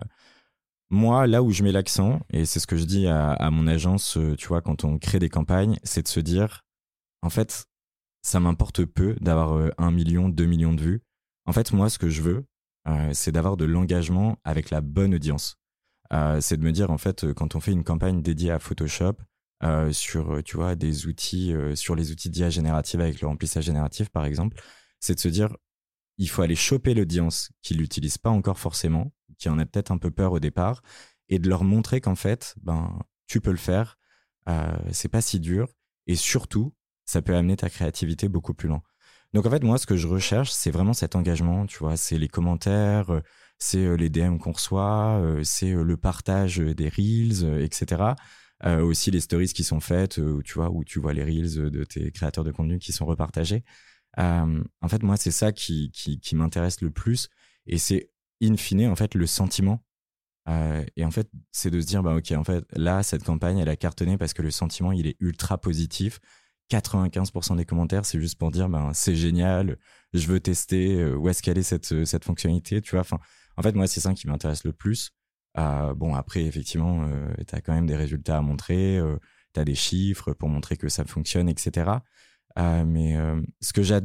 moi, là où je mets l'accent, et c'est ce que je dis à, à mon agence, euh, tu vois, quand on crée des campagnes, c'est de se dire, en fait, ça m'importe peu d'avoir euh, un million, deux millions de vues. En fait, moi, ce que je veux, euh, c'est d'avoir de l'engagement avec la bonne audience. Euh, c'est de me dire, en fait, quand on fait une campagne dédiée à Photoshop, euh, sur, tu vois, des outils, euh, sur les outils d'I A générative avec le remplissage génératif, par exemple, c'est de se dire, il faut aller choper l'audience qui l'utilise pas encore forcément, qui en a peut-être un peu peur au départ, et de leur montrer qu'en fait, ben, tu peux le faire, euh, c'est pas si dur, et surtout, ça peut amener ta créativité beaucoup plus loin. Donc en fait, moi, ce que je recherche, c'est vraiment cet engagement, tu vois, c'est les commentaires, c'est les D M qu'on reçoit, c'est le partage des reels, et cetera. Euh, aussi les stories qui sont faites, où tu vois, où tu vois les reels de tes créateurs de contenu qui sont repartagés. Euh, en fait, moi, c'est ça qui, qui, qui m'intéresse le plus, et c'est in fine, en fait, le sentiment. Euh, et en fait, c'est de se dire, bah ok, en fait, là, cette campagne, elle a cartonné parce que le sentiment, il est ultra positif. quatre-vingt-quinze pour cent des commentaires, c'est juste pour dire, ben, c'est génial, je veux tester, où est-ce qu'elle est cette, cette fonctionnalité, tu vois. Enfin, en fait, moi, c'est ça qui m'intéresse le plus. Euh, bon, après, effectivement, euh, tu as quand même des résultats à montrer, euh, tu as des chiffres pour montrer que ça fonctionne, et cetera. Euh, mais euh, ce que j'adore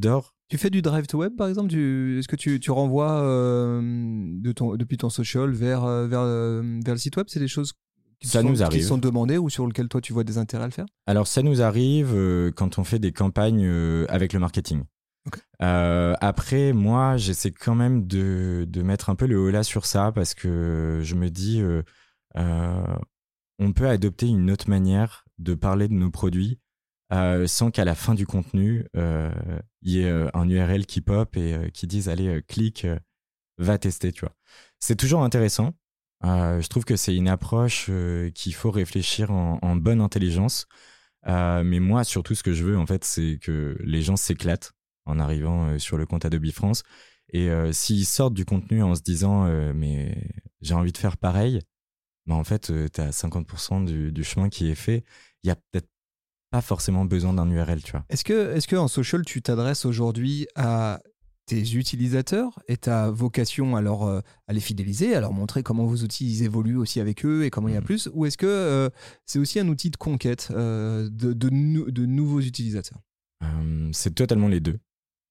Tu fais du drive to web par exemple tu, Est-ce que tu, tu renvoies euh, de ton, depuis ton social vers, vers, vers le site web? C'est des choses qui, ça sont, nous arrive. qui sont demandées ou sur lesquelles toi tu vois des intérêts à le faire? Alors ça nous arrive euh, quand on fait des campagnes euh, avec le marketing. Okay. Euh, après, moi, j'essaie quand même de, de mettre un peu le holà sur ça parce que je me dis, euh, euh, on peut adopter une autre manière de parler de nos produits euh, sans qu'à la fin du contenu, il euh, y ait euh, un U R L qui pop et euh, qui dise, allez, euh, clique, euh, va tester, tu vois. C'est toujours intéressant. Euh, je trouve que c'est une approche euh, qu'il faut réfléchir en, en bonne intelligence. Euh, mais moi, surtout, ce que je veux, en fait, c'est que les gens s'éclatent en arrivant euh, sur le compte Adobe France. Et euh, s'ils sortent du contenu en se disant euh, mais j'ai envie de faire pareil, bah en fait, euh, tu as cinquante pour cent du, du chemin qui est fait. Il n'y a peut-être pas forcément besoin d'un U R L, tu vois. Est-ce que, est-ce que en social, tu t'adresses aujourd'hui à tes utilisateurs et ta vocation à, leur, euh, à les fidéliser, à leur montrer comment vos outils ils évoluent aussi avec eux et comment il y a plus, ou est-ce que euh, c'est aussi un outil de conquête euh, de, de, nou- de nouveaux utilisateurs? Euh, c'est totalement les deux.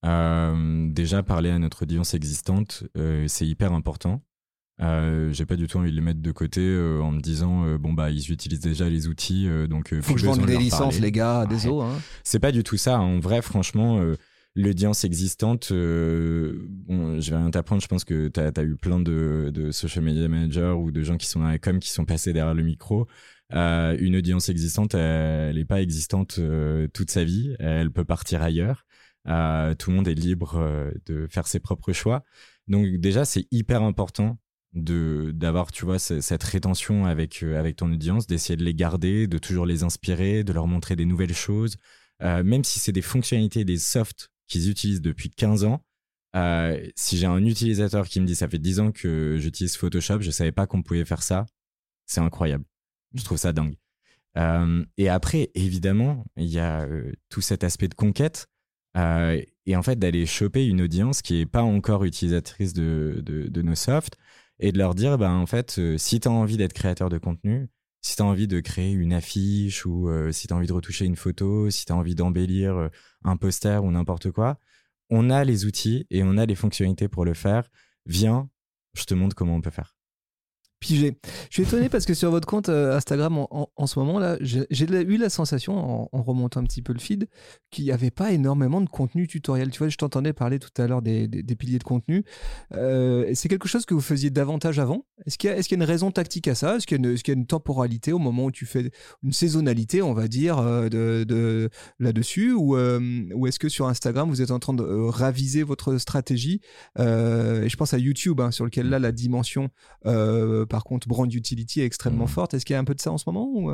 Euh, déjà, parler à notre audience existante, euh, c'est hyper important. Euh, j'ai pas du tout envie de les mettre de côté euh, en me disant euh, bon bah ils utilisent déjà les outils euh, donc euh, faut que je vende des licences les gars, désolé. Ouais. Hein. C'est pas du tout ça. En vrai, franchement, euh, l'audience existante, euh, bon, je vais rien t'apprendre. Je pense que t'as as eu plein de, de social media managers ou de gens qui sont dans la com qui sont passés derrière le micro. Euh, une audience existante, elle est pas existante euh, toute sa vie. Elle peut partir ailleurs. Euh, tout le monde est libre euh, de faire ses propres choix. Donc déjà, c'est hyper important de d'avoir, tu vois, c- cette rétention avec euh, avec ton audience, d'essayer de les garder, de toujours les inspirer, de leur montrer des nouvelles choses, euh, même si c'est des fonctionnalités, des softs qu'ils utilisent depuis quinze ans. Euh, si j'ai un utilisateur qui me dit ça fait dix ans que j'utilise Photoshop, je savais pas qu'on pouvait faire ça, c'est incroyable. Je trouve ça dingue. Euh, et après, évidemment, il y a euh, tout cet aspect de conquête. Euh, et en fait, d'aller choper une audience qui n'est pas encore utilisatrice de, de, de nos softs et de leur dire, bah, en fait, euh, si tu as envie d'être créateur de contenu, si tu as envie de créer une affiche ou euh, si tu as envie de retoucher une photo, si tu as envie d'embellir euh, un poster ou n'importe quoi, on a les outils et on a les fonctionnalités pour le faire. Viens, je te montre comment on peut faire. Pigé. Je suis étonné parce que sur votre compte euh, Instagram en, en, en ce moment là, j'ai, j'ai eu la sensation en, en remontant un petit peu le feed qu'il n'y avait pas énormément de contenu tutoriel. Tu vois, je t'entendais parler tout à l'heure des, des, des piliers de contenu. Euh, c'est quelque chose que vous faisiez davantage avant? Est-ce qu'il y a, est-ce qu'il y a une raison tactique à ça? Est-ce qu'il y a une, est-ce qu'il y a une temporalité au moment où tu fais une saisonnalité, on va dire, euh, de, de, là-dessus, ou, euh, ou est-ce que sur Instagram vous êtes en train de euh, raviser votre stratégie? euh, Et je pense à YouTube, hein, sur lequel là la dimension euh, par contre, brand utility est extrêmement mmh. forte. Est-ce qu'il y a un peu de ça en ce moment ou...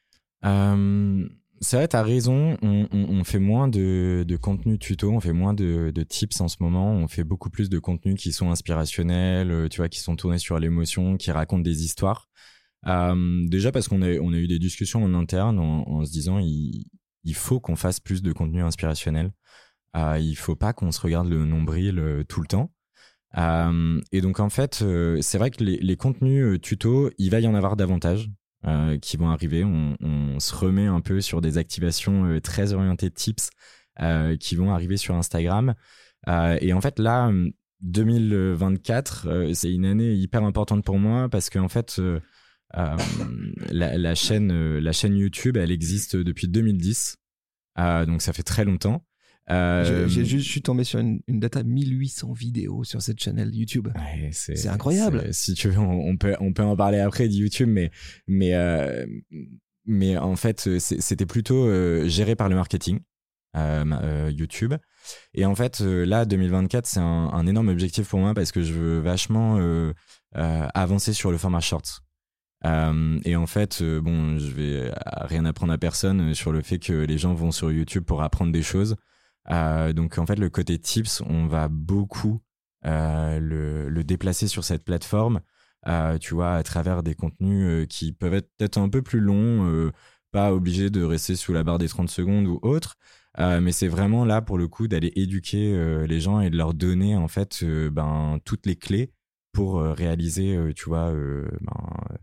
euh, C'est vrai, t'as raison. On, on, on fait moins de, de contenu tuto, on fait moins de, de tips en ce moment. On fait beaucoup plus de contenus qui sont inspirationnels, tu vois, qui sont tournés sur l'émotion, qui racontent des histoires. Euh, déjà parce qu'on a, on a eu des discussions en interne en, en se disant il, il faut qu'on fasse plus de contenu inspirationnel. Euh, il faut pas qu'on se regarde le nombril euh, tout le temps. Euh, et donc en fait, euh, c'est vrai que les, les contenus euh, tuto, il va y en avoir davantage euh, qui vont arriver. On, on se remet un peu sur des activations euh, très orientées tips euh, qui vont arriver sur Instagram. Euh, et en fait là, deux mille vingt-quatre, euh, c'est une année hyper importante pour moi parce qu'en fait, euh, euh, la, la chaîne, euh, la chaîne YouTube, elle existe depuis deux mille dix, euh, donc ça fait très longtemps. Euh, j'ai, j'ai juste, je suis tombé sur une, une data mille huit cents vidéos sur cette chaîne YouTube. Ouais, c'est, c'est incroyable. C'est, si tu veux, on, on peut, on peut en parler après de YouTube, mais, mais, euh, mais en fait, c'est, c'était plutôt euh, géré par le marketing, euh, euh, YouTube. Et en fait, euh, là, deux mille vingt-quatre, c'est un, un énorme objectif pour moi parce que je veux vachement euh, euh, avancer sur le format shorts. Euh, et en fait, euh, bon, je vais rien apprendre à personne sur le fait que les gens vont sur YouTube pour apprendre des choses. Euh, donc en fait le côté tips on va beaucoup euh, le, le déplacer sur cette plateforme euh, tu vois à travers des contenus euh, qui peuvent être peut-être un peu plus longs euh, pas obligé de rester sous la barre des trente secondes ou autre euh, mais c'est vraiment là pour le coup d'aller éduquer euh, les gens et de leur donner en fait euh, ben, toutes les clés pour euh, réaliser euh, tu vois euh, ben,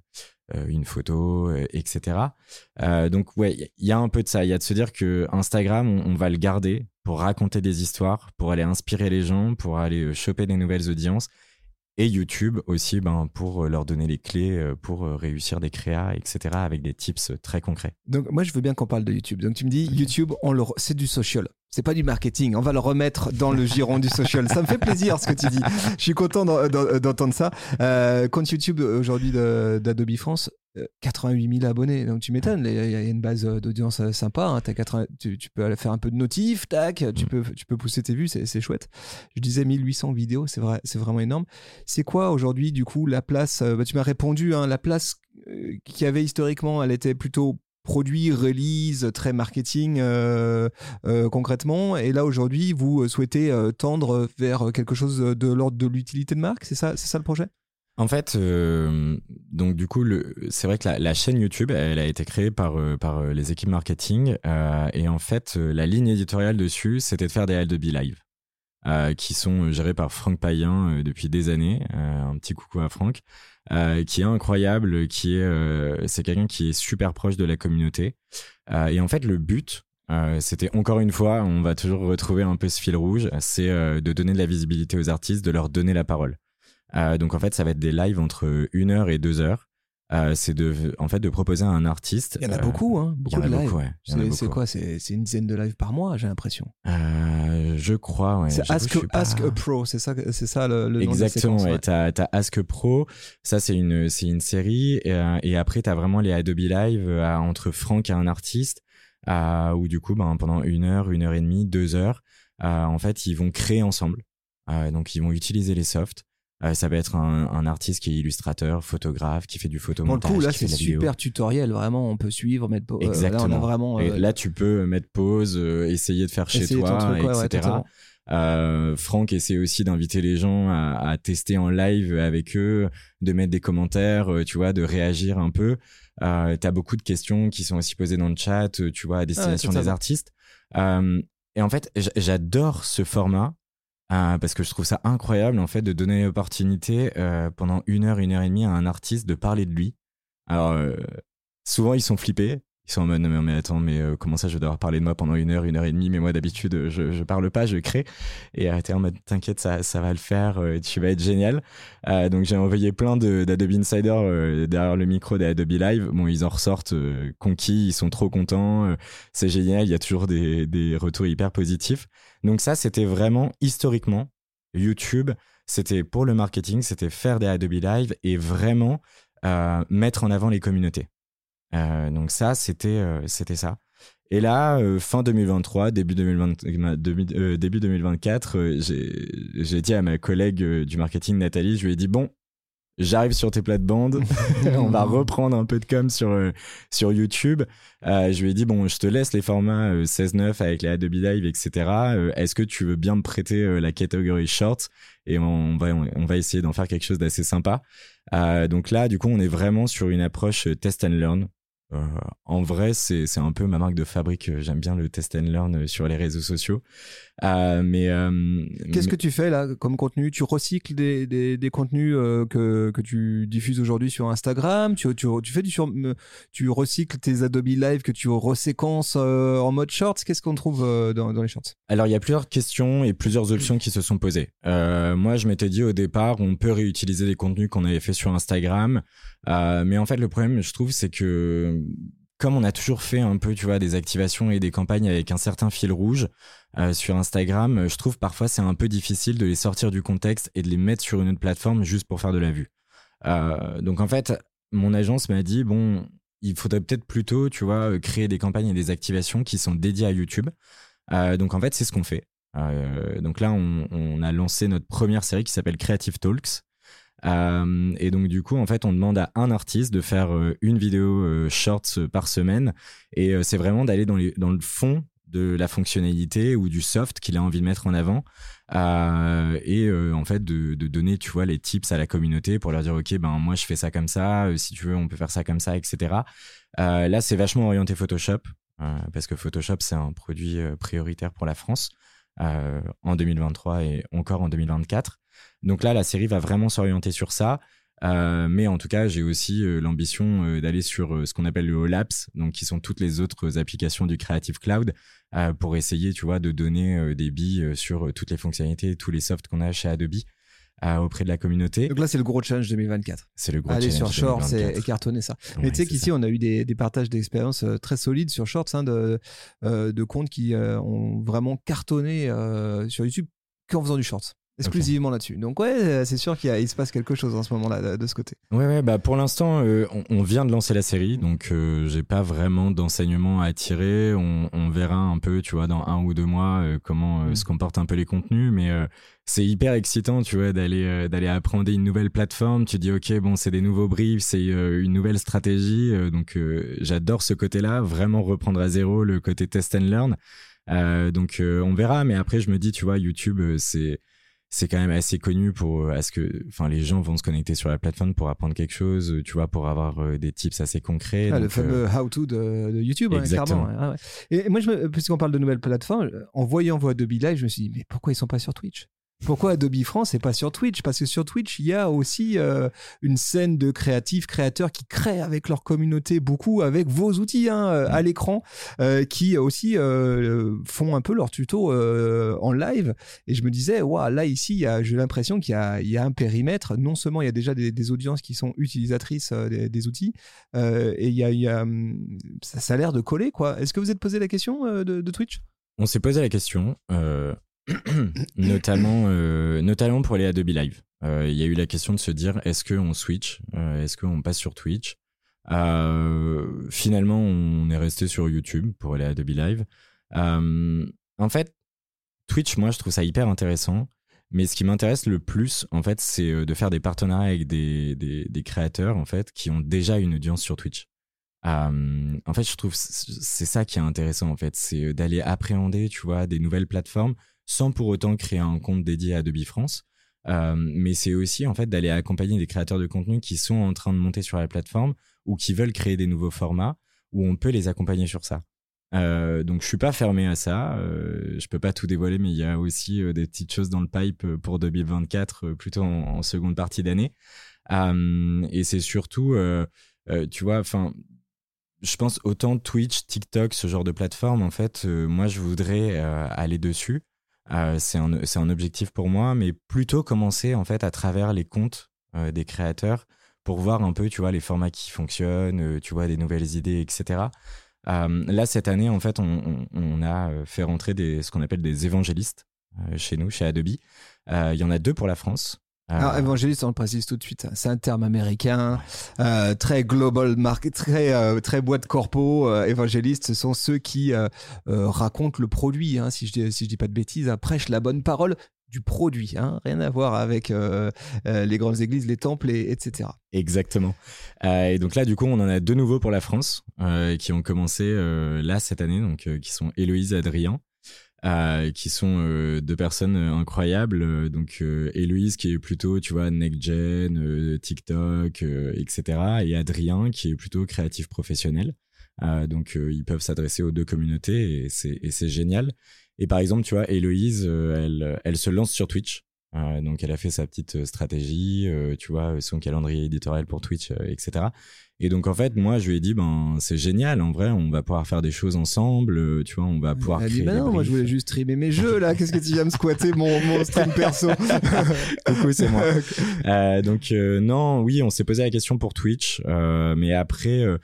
euh, une photo, euh, et cetera. Euh, donc ouais, il y a un peu de ça. Il y a de se dire que Instagram, on, on va le garder pour raconter des histoires, pour aller inspirer les gens, pour aller choper des nouvelles audiences. Et YouTube aussi, ben, pour leur donner les clés pour réussir des créas, et cetera, avec des tips très concrets. Donc, moi, je veux bien qu'on parle de YouTube. Donc, tu me dis, YouTube, on le... c'est du social. C'est pas du marketing. On va le remettre dans le giron du social. Ça me fait plaisir ce que tu dis. Je suis content d'entendre ça. Euh, compte YouTube aujourd'hui d'Adobe France, quatre-vingt-huit mille abonnés. Donc, tu m'étonnes. Il y a une base d'audience sympa. Hein. T'as quatre-vingts... tu, tu peux aller faire un peu de notif. Tac. Tu, mm. peux, tu peux pousser tes vues. C'est, c'est chouette. Je disais mille huit cents vidéos. C'est, vrai, c'est vraiment énorme. C'est quoi aujourd'hui, du coup, la place bah, tu m'as répondu. Hein, la place euh, qu'il y avait historiquement, elle était plutôt produit, release, très marketing euh, euh, concrètement. Et là, aujourd'hui, vous souhaitez euh, tendre vers quelque chose de l'ordre de l'utilité de marque. C'est ça, c'est ça le projet ? En fait, euh, donc du coup, le, c'est vrai que la, la chaîne YouTube, elle a été créée par, euh, par les équipes marketing. Euh, et en fait, euh, la ligne éditoriale dessus, c'était de faire des Adobe Live. Euh, qui sont gérés par Franck Payen euh, depuis des années. Euh, un petit coucou à Franck, euh, qui est incroyable, qui est, euh, c'est quelqu'un qui est super proche de la communauté. Euh, et en fait, le but, euh, c'était encore une fois, on va toujours retrouver un peu ce fil rouge, c'est euh, de donner de la visibilité aux artistes, de leur donner la parole. Euh, donc en fait, ça va être des lives entre une heure et deux heures. Euh, c'est de, en fait, de proposer à un artiste. Il y en a euh, beaucoup, hein. Beaucoup de lives. Beaucoup, ouais. C'est, beaucoup. c'est quoi c'est, c'est une dizaine de lives par mois, j'ai l'impression. Euh, je crois, ouais. C'est Ask, pas... Ask a Pro, c'est ça, c'est ça le, le nom de la séquence. Exactement, ouais. T'as, t'as Ask a Pro, ça c'est une, c'est une série, et, euh, et après t'as vraiment les Adobe Live euh, entre Franck et un artiste, euh, où du coup, ben, pendant une heure, une heure et demie, deux heures, euh, en fait, ils vont créer ensemble. Euh, donc, ils vont utiliser les softs. Euh, ça va être un, un artiste qui est illustrateur, photographe, qui fait du photomontage. Pour le coup, là, c'est super tutoriel. Vraiment, on peut suivre, mettre pause. Exactement. Euh, là, on a vraiment, euh... Et là, tu peux mettre pause, euh, essayer de faire essayer chez toi, truc, ouais, et cetera. Ouais, euh, Franck essaie aussi d'inviter les gens à, à tester en live avec eux, de mettre des commentaires, euh, tu vois, de réagir un peu. Euh, t'as beaucoup de questions qui sont aussi posées dans le chat, tu vois, à destination ah, des artistes. Euh, et en fait, j'adore ce format. Euh, parce que je trouve ça incroyable en fait de donner l'opportunité euh, pendant une heure, une heure et demie à un artiste de parler de lui. Alors euh, souvent ils sont flippés, ils sont en mode mais, mais attends mais euh, comment ça je vais devoir parler de moi pendant une heure, une heure et demie, mais moi d'habitude je je parle pas, je crée. Et euh, t'es en mode t'inquiète ça ça va le faire, euh, tu vas être génial. Euh, donc j'ai envoyé plein de d'Adobe Insider euh, derrière le micro d'Adobe Live. Bon ils en ressortent euh, conquis, ils sont trop contents, euh, c'est génial, il y a toujours des des retours hyper positifs. Donc ça, c'était vraiment historiquement YouTube. C'était pour le marketing, c'était faire des Adobe Live et vraiment euh, mettre en avant les communautés. Euh, donc ça, c'était euh, c'était ça. Et là, euh, fin deux mille vingt-trois, début deux mille vingt, euh, début deux mille vingt-quatre, euh, j'ai j'ai dit à ma collègue euh, du marketing Nathalie, je lui ai dit bon. J'arrive sur tes plates-bandes, on va reprendre un peu de com sur euh, sur YouTube. Euh, je lui ai dit bon, je te laisse les formats euh, seize neuf avec les Adobe Live, et cetera. Euh, est-ce que tu veux bien me prêter euh, la catégorie short et on va on, on va essayer d'en faire quelque chose d'assez sympa. Euh, donc là, du coup, on est vraiment sur une approche test and learn. Euh, en vrai, c'est c'est un peu ma marque de fabrique. J'aime bien le test and learn sur les réseaux sociaux. Euh, mais euh, qu'est-ce mais... que tu fais là comme contenu ? Tu recycles des des, des contenus euh, que que tu diffuses aujourd'hui sur Instagram. Tu tu tu fais du sur tu recycles tes Adobe Live que tu reséquences euh, en mode shorts. Qu'est-ce qu'on trouve euh, dans dans les shorts ? Alors il y a plusieurs questions et plusieurs options qui se sont posées. Euh, moi, je m'étais dit au départ, on peut réutiliser des contenus qu'on avait fait sur Instagram, euh, mais en fait le problème, je trouve, c'est que comme on a toujours fait un peu, tu vois, des activations et des campagnes avec un certain fil rouge euh, sur Instagram, je trouve parfois c'est un peu difficile de les sortir du contexte et de les mettre sur une autre plateforme juste pour faire de la vue. Euh, donc en fait, mon agence m'a dit bon, il faudrait peut-être plutôt, tu vois, créer des campagnes et des activations qui sont dédiées à YouTube. Euh, donc en fait, c'est ce qu'on fait. Euh, donc là, on, on a lancé notre première série qui s'appelle Creative Talks. Euh, et donc du coup en fait on demande à un artiste de faire euh, une vidéo euh, shorts par semaine et euh, c'est vraiment d'aller dans, les, dans le fond de la fonctionnalité ou du soft qu'il a envie de mettre en avant euh, et euh, en fait de, de donner tu vois les tips à la communauté pour leur dire ok ben moi je fais ça comme ça, euh, si tu veux on peut faire ça comme ça, etc. Euh, là c'est vachement orienté Photoshop euh, parce que Photoshop c'est un produit euh, prioritaire pour la France euh, en deux mille vingt-trois et encore en deux mille vingt-quatre. Donc là, la série va vraiment s'orienter sur ça. Euh, mais en tout cas, j'ai aussi euh, l'ambition euh, d'aller sur euh, ce qu'on appelle le All Apps, donc qui sont toutes les autres applications du Creative Cloud, euh, pour essayer, tu vois, de donner euh, des billes euh, sur euh, toutes les fonctionnalités, tous les softs qu'on a chez Adobe euh, auprès de la communauté. Donc là, c'est le gros challenge deux mille vingt-quatre. C'est le gros Aller challenge sur Shorts deux mille vingt-quatre. et, et cartonner ça. Ouais, Mais tu sais c'est qu'ici, ça. on a eu des, des partages d'expériences euh, très solides sur Shorts, hein, de, euh, de comptes qui euh, ont vraiment cartonné euh, sur YouTube qu'en faisant du Shorts. Exclusivement okay. là-dessus. Donc ouais, c'est sûr qu'il y a, il se passe quelque chose en ce moment-là de, de ce côté. Ouais, ouais, bah pour l'instant, euh, on, on vient de lancer la série, donc euh, j'ai pas vraiment d'enseignement à tirer. On, on verra un peu, tu vois, dans un ou deux mois euh, comment euh, mmh. se comportent un peu les contenus, mais euh, c'est hyper excitant, tu vois, d'aller euh, d'aller apprendre une nouvelle plateforme. Tu dis ok, bon, c'est des nouveaux briefs, c'est euh, une nouvelle stratégie, euh, donc euh, j'adore ce côté-là, vraiment reprendre à zéro le côté test and learn. Euh, donc euh, on verra, mais après je me dis, tu vois, YouTube, euh, c'est c'est quand même assez connu pour à ce que enfin les gens vont se connecter sur la plateforme pour apprendre quelque chose, tu vois, pour avoir euh, des tips assez concrets. Ah, donc, le fameux euh... how to de, de YouTube, exactement. Hein, clairement. Ouais, ouais. Et moi, je me, puisqu'on parle de nouvelles plateformes, en voyant vos Adobe Live, je me suis dit mais pourquoi ils sont pas sur Twitch? Pourquoi Adobe France n'est pas sur Twitch? Parce que sur Twitch, il y a aussi euh, une scène de créatifs, créateurs qui créent avec leur communauté, beaucoup avec vos outils hein, mmh. à l'écran, euh, qui aussi euh, font un peu leur tuto euh, en live. Et je me disais, wow, là, ici, il y a, j'ai l'impression qu'il y a, il y a un périmètre. Non seulement il y a déjà des, des audiences qui sont utilisatrices euh, des, des outils, euh, et il y a, il y a, ça, ça a l'air de coller, quoi. Est-ce que vous êtes posé la question euh, de, de Twitch? On s'est posé la question. Euh... notamment, euh, notamment pour les Adobe Live. Il euh, y a eu la question de se dire est-ce qu'on switch, euh, est-ce qu'on passe sur Twitch. Euh, finalement, on est resté sur YouTube pour les Adobe Live. Euh, en fait, Twitch, moi, je trouve ça hyper intéressant. Mais ce qui m'intéresse le plus, en fait, c'est de faire des partenariats avec des, des, des créateurs, en fait, qui ont déjà une audience sur Twitch. Euh, en fait, je trouve c'est ça qui est intéressant, en fait, c'est d'aller appréhender, tu vois, des nouvelles plateformes sans pour autant créer un compte dédié à Adobe France. Euh, mais c'est aussi en fait d'aller accompagner des créateurs de contenu qui sont en train de monter sur la plateforme ou qui veulent créer des nouveaux formats où on peut les accompagner sur ça. Euh, donc je suis pas fermé à ça. Euh, je peux pas tout dévoiler, mais il y a aussi euh, des petites choses dans le pipe pour deux mille vingt-quatre, euh, plutôt en, en seconde partie d'année. Euh, et c'est surtout, euh, euh, tu vois, enfin. Je pense autant Twitch, TikTok, ce genre de plateforme, en fait, euh, moi je voudrais euh, aller dessus. Euh, c'est un, c'est un objectif pour moi, mais plutôt commencer en fait à travers les comptes euh, des créateurs pour voir un peu, tu vois, les formats qui fonctionnent, euh, tu vois, des nouvelles idées, et cetera. Euh, là, cette année, en fait, on, on, on a fait rentrer des, ce qu'on appelle des évangélistes euh, chez nous, chez Adobe. Euh, il y en a deux pour la France. Alors, évangéliste, on le précise tout de suite, c'est un terme américain, euh, très global market, très, euh, très boîte corpo. Euh, évangélistes, ce sont ceux qui euh, euh, racontent le produit, hein, si je dis, si je dis pas de bêtises, hein, prêchent la bonne parole du produit, hein, rien à voir avec euh, euh, les grandes églises, les temples, et, etc. Exactement. Euh, et donc là, du coup, on en a deux nouveaux pour la France euh, qui ont commencé euh, là cette année, donc euh, qui sont Héloïse et Adrien. Euh, qui sont euh, deux personnes euh, incroyables. Euh, donc euh, Héloïse qui est plutôt, tu vois, next gen, euh, TikTok, euh, et cetera. Et Adrien qui est plutôt créatif professionnel. Euh, donc euh, ils peuvent s'adresser aux deux communautés et c'est, et c'est génial. Et par exemple, tu vois, Héloïse, euh, elle, elle se lance sur Twitch. Euh, donc elle a fait sa petite stratégie, euh, tu vois, son calendrier éditorial pour Twitch, euh, et cetera. Et donc en fait, moi, je lui ai dit, ben c'est génial, en vrai, on va pouvoir faire des choses ensemble, euh, tu vois, on va pouvoir elle créer. Elle dit, bah non, moi je voulais juste streamer mes jeux là. Qu'est-ce que tu viens me squatter mon, mon stream perso? Coucou, c'est moi. euh, donc euh, non, oui, on s'est posé la question pour Twitch, euh, mais après. Euh,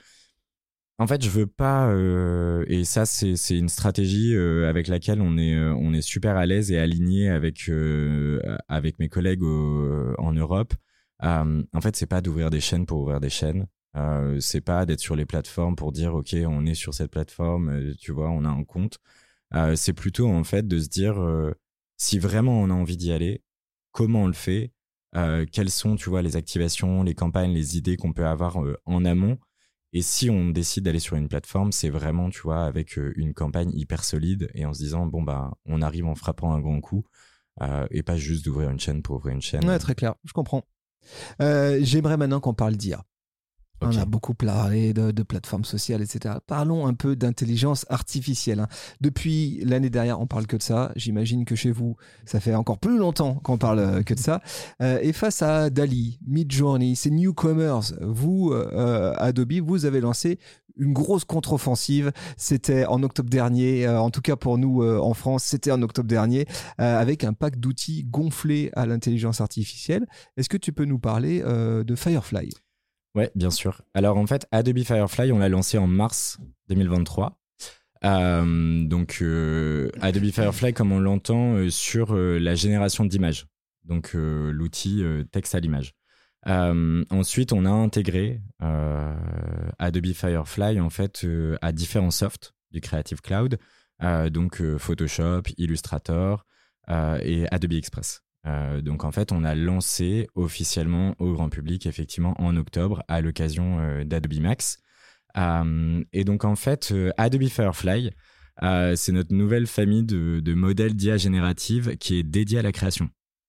En fait, je veux pas, euh, et ça c'est c'est une stratégie euh, avec laquelle on est euh, on est super à l'aise et aligné avec euh, avec mes collègues au, en Europe. Euh, en fait, c'est pas d'ouvrir des chaînes pour ouvrir des chaînes. Euh, c'est pas d'être sur les plateformes pour dire ok, on est sur cette plateforme, euh, tu vois, on a un compte. Euh, c'est plutôt en fait de se dire euh, si vraiment on a envie d'y aller, comment on le fait, euh, quelles sont, tu vois, les activations, les campagnes, les idées qu'on peut avoir euh, en amont. Et si on décide d'aller sur une plateforme, c'est vraiment, tu vois, avec une campagne hyper solide et en se disant, bon, bah, on arrive en frappant un grand coup euh, et pas juste d'ouvrir une chaîne pour ouvrir une chaîne. Ouais, très clair, je comprends. Euh, j'aimerais maintenant qu'on parle d'I A. Okay. On a beaucoup parlé de, de plateformes sociales, et cetera. Parlons un peu d'intelligence artificielle. Hein. Depuis l'année dernière, on parle que de ça. J'imagine que chez vous, ça fait encore plus longtemps qu'on parle que de ça. Euh, et face à Dall-E, Midjourney, ces newcomers, vous, euh, Adobe, vous avez lancé une grosse contre-offensive. C'était en octobre dernier, euh, en tout cas pour nous euh, en France, c'était en octobre dernier, euh, avec un pack d'outils gonflés à l'intelligence artificielle. Est-ce que tu peux nous parler euh, de Firefly ? Ouais, bien sûr. Alors en fait, Adobe Firefly, on l'a lancé en mars deux mille vingt-trois. Euh, donc euh, Adobe Firefly, comme on l'entend, euh, sur euh, la génération d'images. Donc euh, l'outil euh, texte à l'image. Euh, ensuite, on a intégré euh, Adobe Firefly en fait euh, à différents softs du Creative Cloud, euh, donc euh, Photoshop, Illustrator euh, et Adobe Express. Euh, donc en fait, on a lancé officiellement au grand public effectivement en octobre à l'occasion euh, d'Adobe Max. Euh, et donc en fait, euh, Adobe Firefly, euh, c'est notre nouvelle famille de, de modèles d'I A générative qui est dédiée à la création.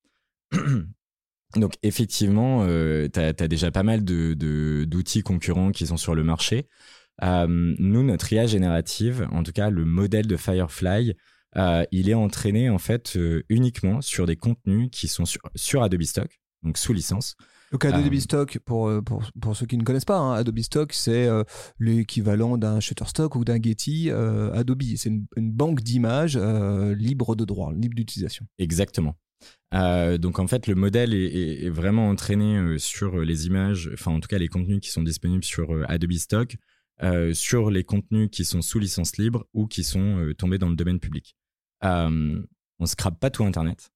Donc effectivement, euh, tu as déjà pas mal de, de, d'outils concurrents qui sont sur le marché. Euh, nous, notre I A générative, en tout cas le modèle de Firefly, Euh, il est entraîné en fait euh, uniquement sur des contenus qui sont sur, sur Adobe Stock, donc sous licence. Donc Adobe Euh, Stock, pour, pour, pour ceux qui ne connaissent pas, hein, Adobe Stock, c'est euh, l'équivalent d'un Shutterstock ou d'un Getty. Euh, Adobe, c'est une, une banque d'images euh, libre de droit, libre d'utilisation. Exactement. Euh, donc en fait, le modèle est, est, est vraiment entraîné euh, sur les images, enfin en tout cas les contenus qui sont disponibles sur euh, Adobe Stock, euh, sur les contenus qui sont sous licence libre ou qui sont euh, tombés dans le domaine public. Euh, on scrape pas tout Internet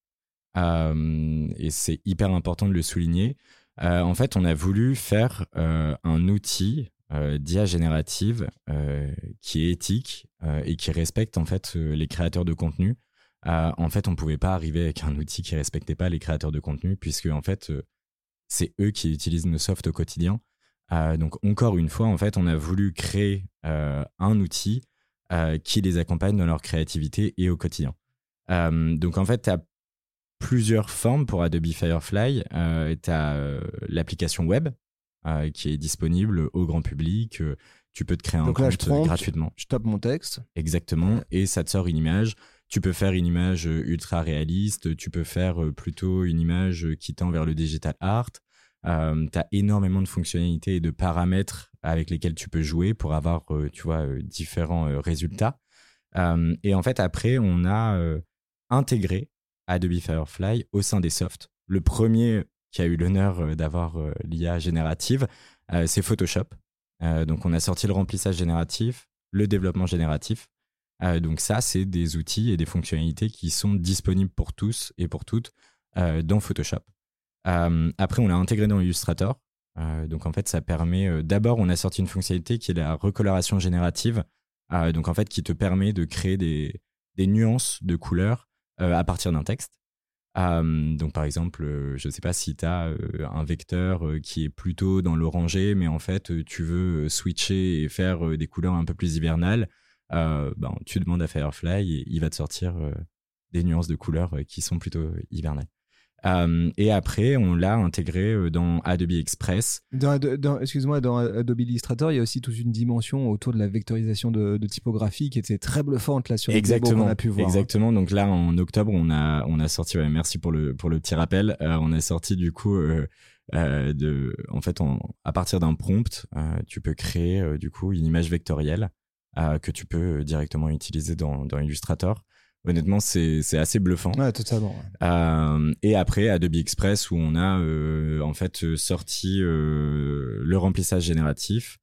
euh, et c'est hyper important de le souligner. Euh, en fait, on a voulu faire euh, un outil euh, d'I A générative euh, qui est éthique euh, et qui respecte en fait euh, les créateurs de contenu. Euh, en fait, on pouvait pas arriver avec un outil qui respectait pas les créateurs de contenu puisque en fait, euh, c'est eux qui utilisent nos softs au quotidien. Euh, donc encore une fois, en fait, on a voulu créer euh, un outil Euh, qui les accompagnent dans leur créativité et au quotidien. Euh, donc en fait, tu as plusieurs formes pour Adobe Firefly. Euh, tu as euh, l'application web euh, qui est disponible au grand public. Euh, tu peux te créer un donc compte là, je prends, gratuitement. Je tape mon texte. Exactement. Et ça te sort une image. Tu peux faire une image ultra réaliste. Tu peux faire plutôt une image qui tend vers le digital art. Euh, tu as énormément de fonctionnalités et de paramètres avec lesquels tu peux jouer pour avoir euh, tu vois, euh, différents euh, résultats. Euh, et en fait, après, on a euh, intégré Adobe Firefly au sein des softs. Le premier qui a eu l'honneur euh, d'avoir euh, l'I A générative, euh, c'est Photoshop. Euh, donc, on a sorti le remplissage génératif, le développement génératif. Euh, donc ça, c'est des outils et des fonctionnalités qui sont disponibles pour tous et pour toutes euh, dans Photoshop. Euh, après, on l'a intégré dans Illustrator. Euh, donc, en fait, ça permet... Euh, d'abord, on a sorti une fonctionnalité qui est la recoloration générative. Euh, donc, en fait, qui te permet de créer des, des nuances de couleurs euh, à partir d'un texte. Euh, donc, par exemple, euh, je ne sais pas si tu as euh, un vecteur euh, qui est plutôt dans l'orangé, mais en fait, euh, tu veux euh, switcher et faire euh, des couleurs un peu plus hivernales. Euh, ben, tu demandes à Firefly et il va te sortir euh, des nuances de couleurs euh, qui sont plutôt hivernales. Euh, et après, on l'a intégré euh, dans Adobe Express. Dans, dans, excuse-moi, dans Adobe Illustrator, il y a aussi toute une dimension autour de la vectorisation de, de typographie qui était très bluffante là sur les exactement, qu'on a pu voir. Exactement. Donc là, en octobre, on a on a sorti. Ouais, merci pour le pour le petit rappel. Euh, on a sorti du coup euh, euh, de en fait on, à partir d'un prompt, euh, tu peux créer euh, du coup une image vectorielle euh, que tu peux directement utiliser dans dans Illustrator. Honnêtement, c'est, c'est assez bluffant. Ouais, totalement. Ouais. Euh, et après, Adobe Express, où on a euh, en fait sorti euh, le remplissage génératif,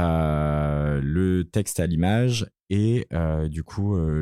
euh, le texte à l'image et euh, du coup euh,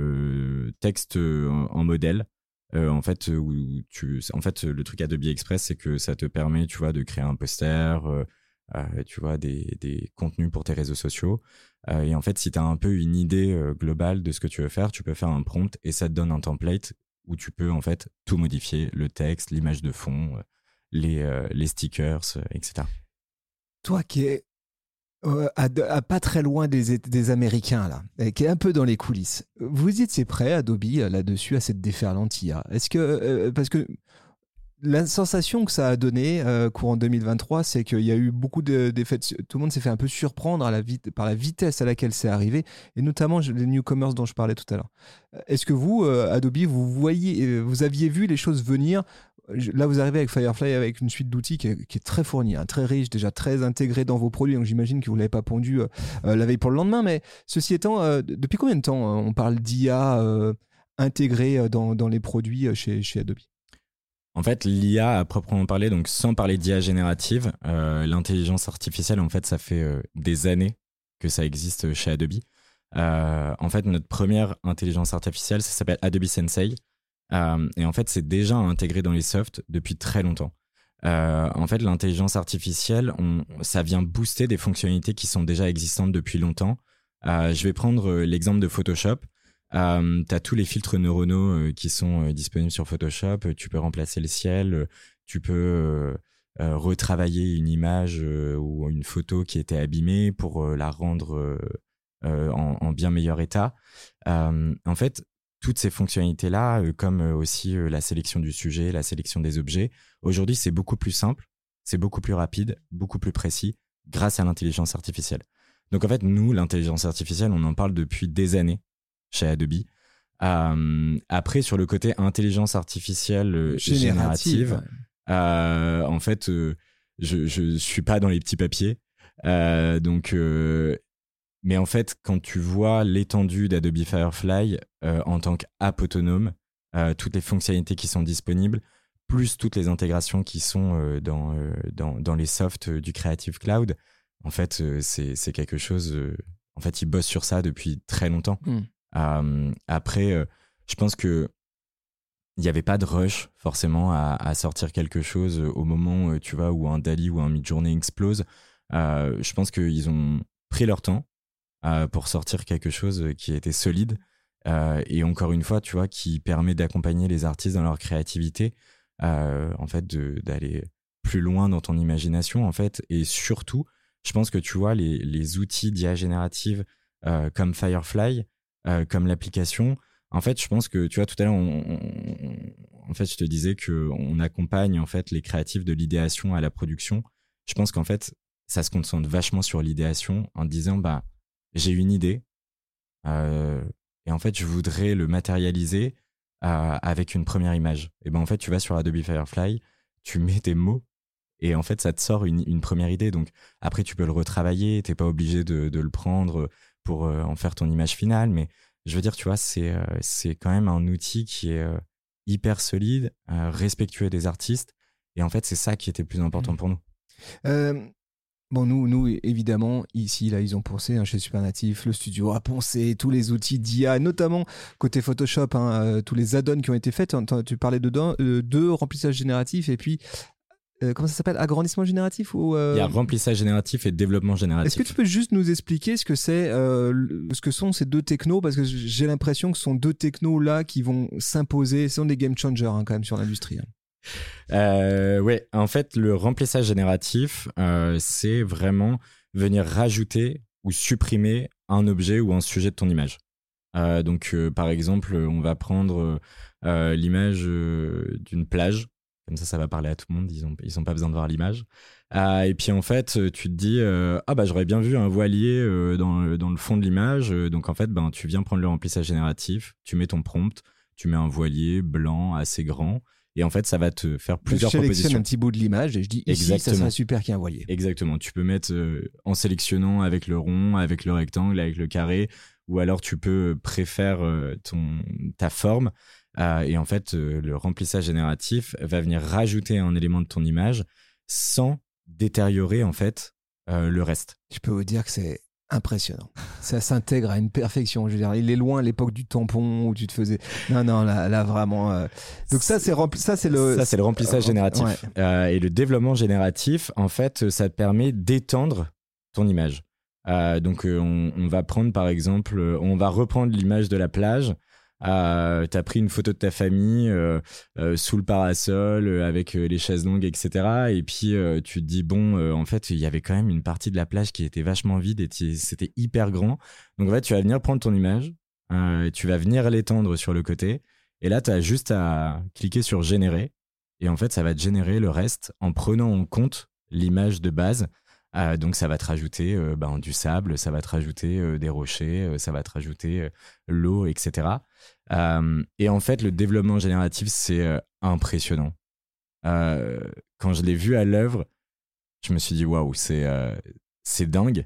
le texte en, en modèle. Euh, en fait, où tu, en fait, le truc Adobe Express, c'est que ça te permet, tu vois, de créer un poster, euh, euh, tu vois, des, des contenus pour tes réseaux sociaux. Euh, et en fait, si tu as un peu une idée euh, globale de ce que tu veux faire, tu peux faire un prompt et ça te donne un template où tu peux en fait tout modifier, le texte, l'image de fond, euh, les, euh, les stickers, euh, et cetera. Toi qui es euh, à, à pas très loin des, des Américains, là, et qui est un peu dans les coulisses, vous étiez prêt, Adobe, là-dessus, à cette déferlante I A ? Est-ce que, euh, parce que la sensation que ça a donné euh, courant deux mille vingt-trois, c'est qu'il y a eu beaucoup de, d'effets. De, tout le monde s'est fait un peu surprendre à la vite, par la vitesse à laquelle c'est arrivé, et notamment les newcomers dont je parlais tout à l'heure. Est-ce que vous, euh, Adobe, vous voyez, vous aviez vu les choses venir? Là, vous arrivez avec Firefly avec une suite d'outils qui est, qui est très fournie, hein, très riche, déjà très intégrée dans vos produits. Donc j'imagine que vous ne l'avez pas pondu euh, euh, la veille pour le lendemain. Mais ceci étant, euh, depuis combien de temps euh, on parle d'I A euh, intégrée dans, dans les produits chez, chez Adobe? En fait, l'I A à proprement parler, donc sans parler d'I A générative, euh, l'intelligence artificielle, en fait, ça fait euh, des années que ça existe chez Adobe. Euh, en fait, notre première intelligence artificielle, ça s'appelle Adobe Sensei. Euh, et en fait, c'est déjà intégré dans les softs depuis très longtemps. Euh, en fait, l'intelligence artificielle, on, ça vient booster des fonctionnalités qui sont déjà existantes depuis longtemps. Euh, je vais prendre l'exemple de Photoshop. Euh, tu as tous les filtres neuronaux euh, qui sont euh, disponibles sur Photoshop. Tu peux remplacer le ciel, euh, tu peux euh, euh, retravailler une image euh, ou une photo qui était abîmée pour euh, la rendre euh, euh, en, en bien meilleur état. Euh, en fait, toutes ces fonctionnalités-là, euh, comme euh, aussi euh, la sélection du sujet, la sélection des objets, aujourd'hui, c'est beaucoup plus simple, c'est beaucoup plus rapide, beaucoup plus précis grâce à l'intelligence artificielle. Donc en fait, nous, l'intelligence artificielle, on en parle depuis des années chez Adobe. Euh, après, sur le côté intelligence artificielle euh, générative, générative euh, en fait, euh, je, je suis pas dans les petits papiers. Euh, donc, euh, mais en fait, quand tu vois l'étendue d'Adobe Firefly euh, en tant qu'app autonome, euh, toutes les fonctionnalités qui sont disponibles, plus toutes les intégrations qui sont euh, dans, euh, dans, dans les softs du Creative Cloud, en fait, euh, c'est, c'est quelque chose... Euh, en fait, ils bossent sur ça depuis très longtemps. Mm. Euh, après, euh, je pense que il n'y avait pas de rush forcément à, à sortir quelque chose au moment, tu vois, où un Dall-E ou un Midjourney explose. Euh, je pense qu'ils ont pris leur temps euh, pour sortir quelque chose qui était solide euh, et encore une fois, tu vois, qui permet d'accompagner les artistes dans leur créativité, euh, en fait, de, d'aller plus loin dans ton imagination, en fait, et surtout, je pense que tu vois les, les outils d'I A générative euh, comme Firefly. Euh, comme l'application, en fait, je pense que tu vois tout à l'heure, on, on, en fait, je te disais que on accompagne en fait les créatifs de l'idéation à la production. Je pense qu'en fait, ça se concentre vachement sur l'idéation en disant bah j'ai une idée euh, et en fait je voudrais le matérialiser euh, avec une première image. Et ben en fait, tu vas sur Adobe Firefly, tu mets tes mots et en fait ça te sort une, une première idée. Donc après tu peux le retravailler, t'es pas obligé de, de le prendre pour euh, en faire ton image finale, mais je veux dire, tu vois, c'est, euh, c'est quand même un outil qui est euh, hyper solide, euh, respectueux des artistes, et en fait, c'est ça qui était le plus important pour nous. Euh, bon, nous, nous, évidemment, ici, là, ils ont pensé, hein, chez Supernatif, le studio a pensé, tous les outils d'I A, notamment côté Photoshop, hein, euh, tous les add-ons qui ont été faits, tu parlais dedans, euh, de remplissage génératif, et puis Euh, comment ça s'appelle, agrandissement génératif ou euh... Il y a remplissage génératif et développement génératif. Est-ce que tu peux juste nous expliquer ce que c'est, euh, ce que sont ces deux technos, parce que j'ai l'impression que ce sont deux technos là qui vont s'imposer, ce sont des game changers hein, quand même sur l'industrie. Hein. Euh, ouais, en fait, le remplissage génératif, euh, c'est vraiment venir rajouter ou supprimer un objet ou un sujet de ton image. Euh, donc, euh, par exemple, on va prendre euh, l'image euh, d'une plage. Comme ça, ça va parler à tout le monde. Ils ont, ils ont pas besoin de voir l'image. Euh, et puis, en fait, tu te dis, euh, ah bah, j'aurais bien vu un voilier euh, dans, dans le fond de l'image. Donc, en fait, ben, tu viens prendre le remplissage génératif, tu mets ton prompt, tu mets un voilier blanc assez grand. Et en fait, ça va te faire plusieurs je propositions. Je sélectionne un petit bout de l'image et je dis, ici, ça serait super qu'il y ait un voilier. Exactement. Tu peux mettre euh, en sélectionnant avec le rond, avec le rectangle, avec le carré. Ou alors, tu peux préférer euh, ton, ta forme. Euh, et en fait, euh, le remplissage génératif va venir rajouter un élément de ton image sans détériorer en fait euh, le reste. Je peux vous dire que c'est impressionnant. Ça s'intègre à une perfection. Je veux dire, il est loin l'époque du tampon où tu te faisais. Non, non, là, là vraiment. Euh... Donc ça, c'est rempli... ça, c'est le. Ça, c'est le remplissage euh, génératif. Ouais. Euh, et le développement génératif, en fait, ça te permet d'étendre ton image. Euh, donc, euh, on, on va prendre par exemple, on va reprendre l'image de la plage. Euh, t'as pris une photo de ta famille euh, euh, sous le parasol euh, avec euh, les chaises longues, et cetera. Et puis euh, tu te dis bon, euh, en fait, il y avait quand même une partie de la plage qui était vachement vide et t- c'était hyper grand. Donc en fait, tu vas venir prendre ton image, euh, tu vas venir l'étendre sur le côté, et là, t'as juste à cliquer sur générer. et en fait, ça va te générer le reste en prenant en compte l'image de base. Euh, donc, ça va te rajouter euh, ben, du sable, ça va te rajouter euh, des rochers, euh, ça va te rajouter euh, l'eau, et cetera. Euh, et en fait, le développement génératif, c'est euh, impressionnant. Euh, quand je l'ai vu à l'œuvre, je me suis dit, waouh, c'est, euh, c'est dingue.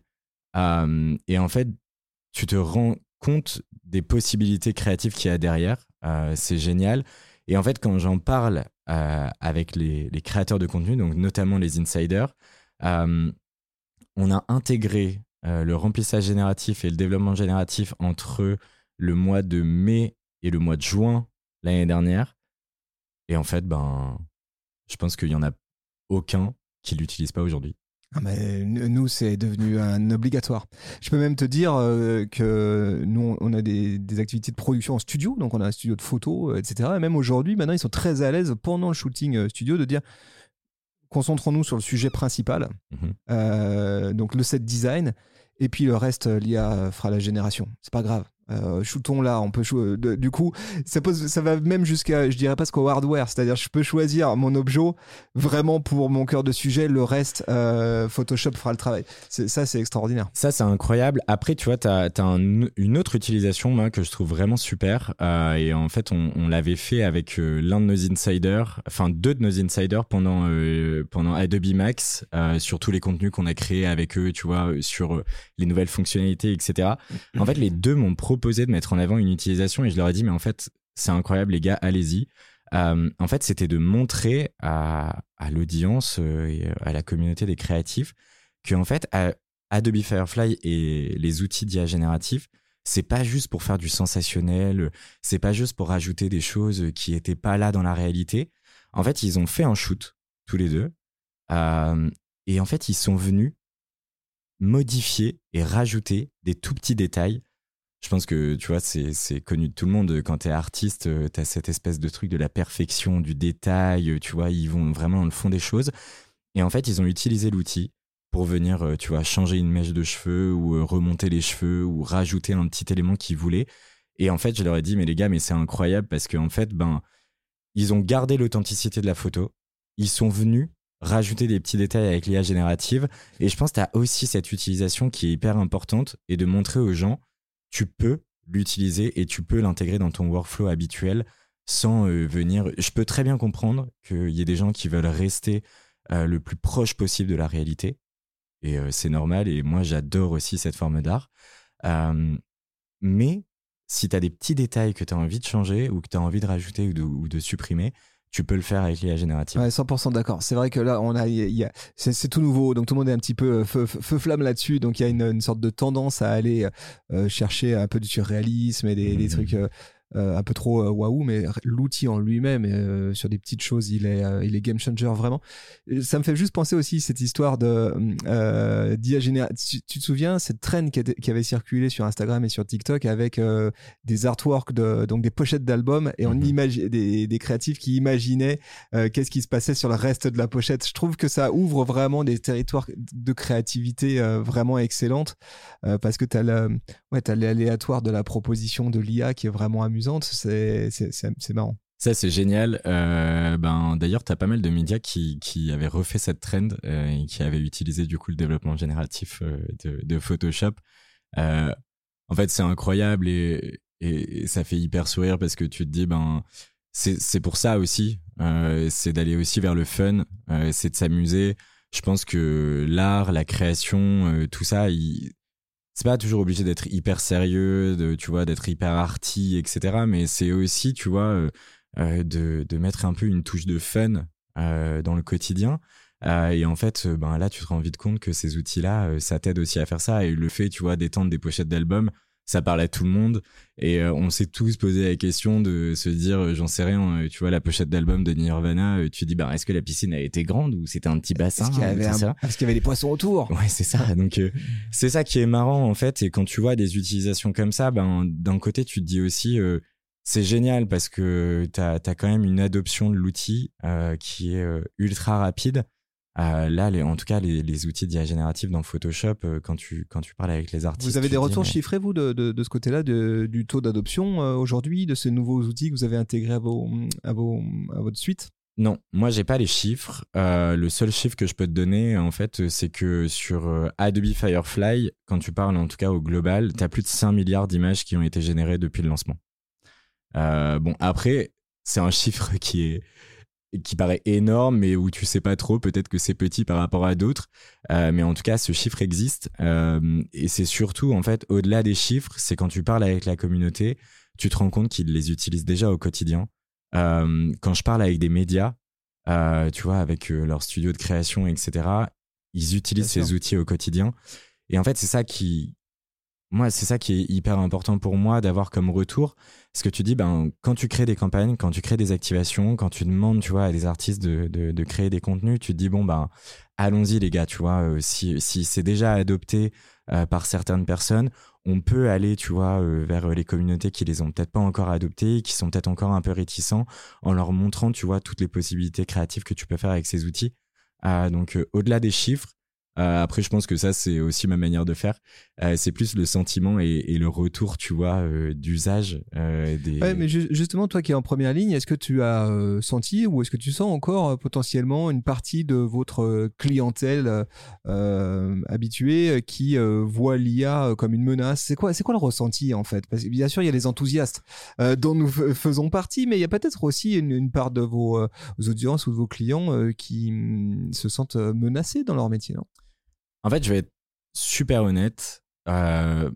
Euh, et en fait, tu te rends compte des possibilités créatives qu'il y a derrière. Euh, c'est génial. Et en fait, quand j'en parle euh, avec les, les créateurs de contenu, donc notamment les insiders, euh, on a intégré euh, le remplissage génératif et le développement génératif entre le mois de mai et le mois de juin l'année dernière. Et en fait, ben, je pense qu'il n'y en a aucun qui ne l'utilise pas aujourd'hui. Ah mais nous, c'est devenu un obligatoire. Je peux même te dire euh, que nous, on a des, des activités de production en studio, donc on a un studio de photos, et cetera. Et même aujourd'hui, maintenant, ils sont très à l'aise pendant le shooting studio de dire concentrons-nous sur le sujet principal, mmh. euh, donc le set design, et puis le reste, l'I A fera la génération. C'est pas grave. Euh, shootons là, on peut cho- de, du coup ça, pose, ça va même jusqu'à, je dirais presque au hardware, c'est-à-dire je peux choisir mon objet vraiment pour mon cœur de sujet, le reste euh, Photoshop fera le travail. C'est, ça c'est extraordinaire. Ça c'est incroyable. Après tu vois, t'as, t'as un, une autre utilisation moi, que je trouve vraiment super euh, et en fait on, on l'avait fait avec euh, l'un de nos insiders, enfin deux de nos insiders pendant, euh, pendant Adobe Max euh, sur tous les contenus qu'on a créés avec eux, tu vois, sur euh, les nouvelles fonctionnalités, et cetera. En fait les deux m'ont proposé de mettre en avant une utilisation et je leur ai dit mais en fait c'est incroyable les gars, allez-y. Euh, en fait c'était de montrer à, à l'audience euh, et à la communauté des créatifs que en fait à, Adobe Firefly et les outils d'I A génératifs c'est pas juste pour faire du sensationnel, c'est pas juste pour rajouter des choses qui étaient pas là dans la réalité. En fait ils ont fait un shoot tous les deux euh, et en fait ils sont venus modifier et rajouter des tout petits détails. Je pense que, tu vois, c'est, c'est connu de tout le monde. Quand t'es artiste, t'as cette espèce de truc de la perfection, du détail, tu vois, ils vont vraiment dans le fond des choses. Et en fait, ils ont utilisé l'outil pour venir, tu vois, changer une mèche de cheveux ou remonter les cheveux ou rajouter un petit élément qu'ils voulaient. Et en fait, je leur ai dit, mais les gars, mais c'est incroyable parce qu'en fait, ben, ils ont gardé l'authenticité de la photo. Ils sont venus rajouter des petits détails avec l'I A générative. Et je pense que t'as aussi cette utilisation qui est hyper importante et de montrer aux gens tu peux l'utiliser et tu peux l'intégrer dans ton workflow habituel sans euh, venir... Je peux très bien comprendre qu'il y ait des gens qui veulent rester euh, le plus proche possible de la réalité. Et euh, c'est normal. Et moi, j'adore aussi cette forme d'art. Euh, mais si tu as des petits détails que tu as envie de changer ou que tu as envie de rajouter ou de, ou de supprimer, tu peux le faire avec l'I A générative. Ouais, cent pour cent d'accord. C'est vrai que là, on a, y a, c'est, c'est tout nouveau, donc tout le monde est un petit peu feu, feu flamme là-dessus. Donc il y a une, une sorte de tendance à aller euh, chercher un peu du surréalisme et des, mmh. des trucs euh, euh, un peu trop euh, waouh, mais l'outil en lui-même, euh, sur des petites choses, il est, euh, il est game changer vraiment. Ça me fait juste penser aussi cette histoire de euh, d'I A générative. Tu, tu te souviens cette trend qui, était, qui avait circulé sur Instagram et sur TikTok avec euh, des artworks, de, donc des pochettes d'albums et on mm-hmm. imagine des, des créatifs qui imaginaient euh, qu'est-ce qui se passait sur le reste de la pochette. Je trouve que ça ouvre vraiment des territoires de créativité euh, vraiment excellentes euh, parce que tu as le, ouais, t'as l'aléatoire de la proposition de l'I A qui est vraiment amusante. C'est, c'est, c'est, c'est marrant. Ça, c'est génial. Euh, ben, d'ailleurs, tu as pas mal de médias qui, qui avaient refait cette trend euh, et qui avaient utilisé du coup le développement génératif euh, de, de Photoshop. Euh, en fait, c'est incroyable et, et, et ça fait hyper sourire parce que tu te dis, ben, c'est, c'est pour ça aussi. Euh, c'est d'aller aussi vers le fun, euh, c'est de s'amuser. Je pense que l'art, la création, euh, tout ça, il... c'est pas toujours obligé d'être hyper sérieux, de, tu vois, d'être hyper arty, et cetera. Mais c'est aussi, tu vois, euh, euh, de, de mettre un peu une touche de fun euh, dans le quotidien. Euh, et en fait, euh, ben là, tu te rends vite compte que ces outils-là, euh, ça t'aide aussi à faire ça. Et le fait, tu vois, d'étendre des pochettes d'albums, ça parle à tout le monde. Et euh, on s'est tous posé la question de se dire, euh, j'en sais rien, euh, tu vois, la pochette d'album de Nirvana, euh, tu te dis, bah, est-ce que la piscine a été grande ou c'était un petit bassin? Est-ce qu'il y avait, un... Est-ce qu'il y avait des poissons autour? Ouais, c'est ça. Donc, euh, c'est ça qui est marrant, en fait. Et quand tu vois des utilisations comme ça, ben, d'un côté, tu te dis aussi, euh, c'est génial parce que t'as, t'as quand même une adoption de l'outil euh, qui est euh, ultra rapide. Euh, là, les, en tout cas, les, les outils d'I A générative dans Photoshop, euh, quand tu quand tu parles avec les artistes, vous avez des retours dis, mais... chiffrés vous de, de de ce côté-là, de, du taux d'adoption euh, aujourd'hui de ces nouveaux outils que vous avez intégrés à vos à vos à votre suite? Non, moi j'ai pas les chiffres. Euh, le seul chiffre que je peux te donner, en fait, c'est que sur euh, Adobe Firefly, quand tu parles en tout cas au global, tu as plus de cinq milliards d'images qui ont été générées depuis le lancement. Euh, bon, après, c'est un chiffre qui est qui paraît énorme, mais où tu sais pas trop, peut-être que c'est petit par rapport à d'autres. Euh, mais en tout cas, ce chiffre existe. Euh, et c'est surtout, en fait, au-delà des chiffres, c'est quand tu parles avec la communauté, tu te rends compte qu'ils les utilisent déjà au quotidien. Euh, quand je parle avec des médias, euh, tu vois, avec euh, leur studio de création, et cetera, ils utilisent Bien ces sûr. outils au quotidien. Et en fait, c'est ça qui, moi, c'est ça qui est hyper important pour moi d'avoir comme retour. Ce que tu dis, ben, quand tu crées des campagnes, quand tu crées des activations, quand tu demandes, tu vois, à des artistes de, de, de créer des contenus, tu te dis, bon, ben, allons-y, les gars, tu vois, euh, si, si c'est déjà adopté euh, par certaines personnes, on peut aller, tu vois, euh, vers les communautés qui les ont peut-être pas encore adoptées, qui sont peut-être encore un peu réticents, en leur montrant, tu vois, toutes les possibilités créatives que tu peux faire avec ces outils. Euh, donc, euh, au-delà des chiffres, euh, après, je pense que ça, c'est aussi ma manière de faire. Euh, c'est plus le sentiment et, et le retour, tu vois, euh, d'usage euh, des... Ouais, mais ju- justement, toi qui es en première ligne, est-ce que tu as euh, senti ou est-ce que tu sens encore euh, potentiellement une partie de votre euh, clientèle euh, euh, habituée euh, qui euh, voit l'I A euh, comme une menace? C'est quoi, c'est quoi le ressenti en fait? Parce que bien sûr, il y a les enthousiastes euh, dont nous f- faisons partie, mais il y a peut-être aussi une, une part de vos, euh, vos audiences ou de vos clients euh, qui mm, se sentent euh, menacés dans leur métier, non? En fait, je vais être super honnête. Euh,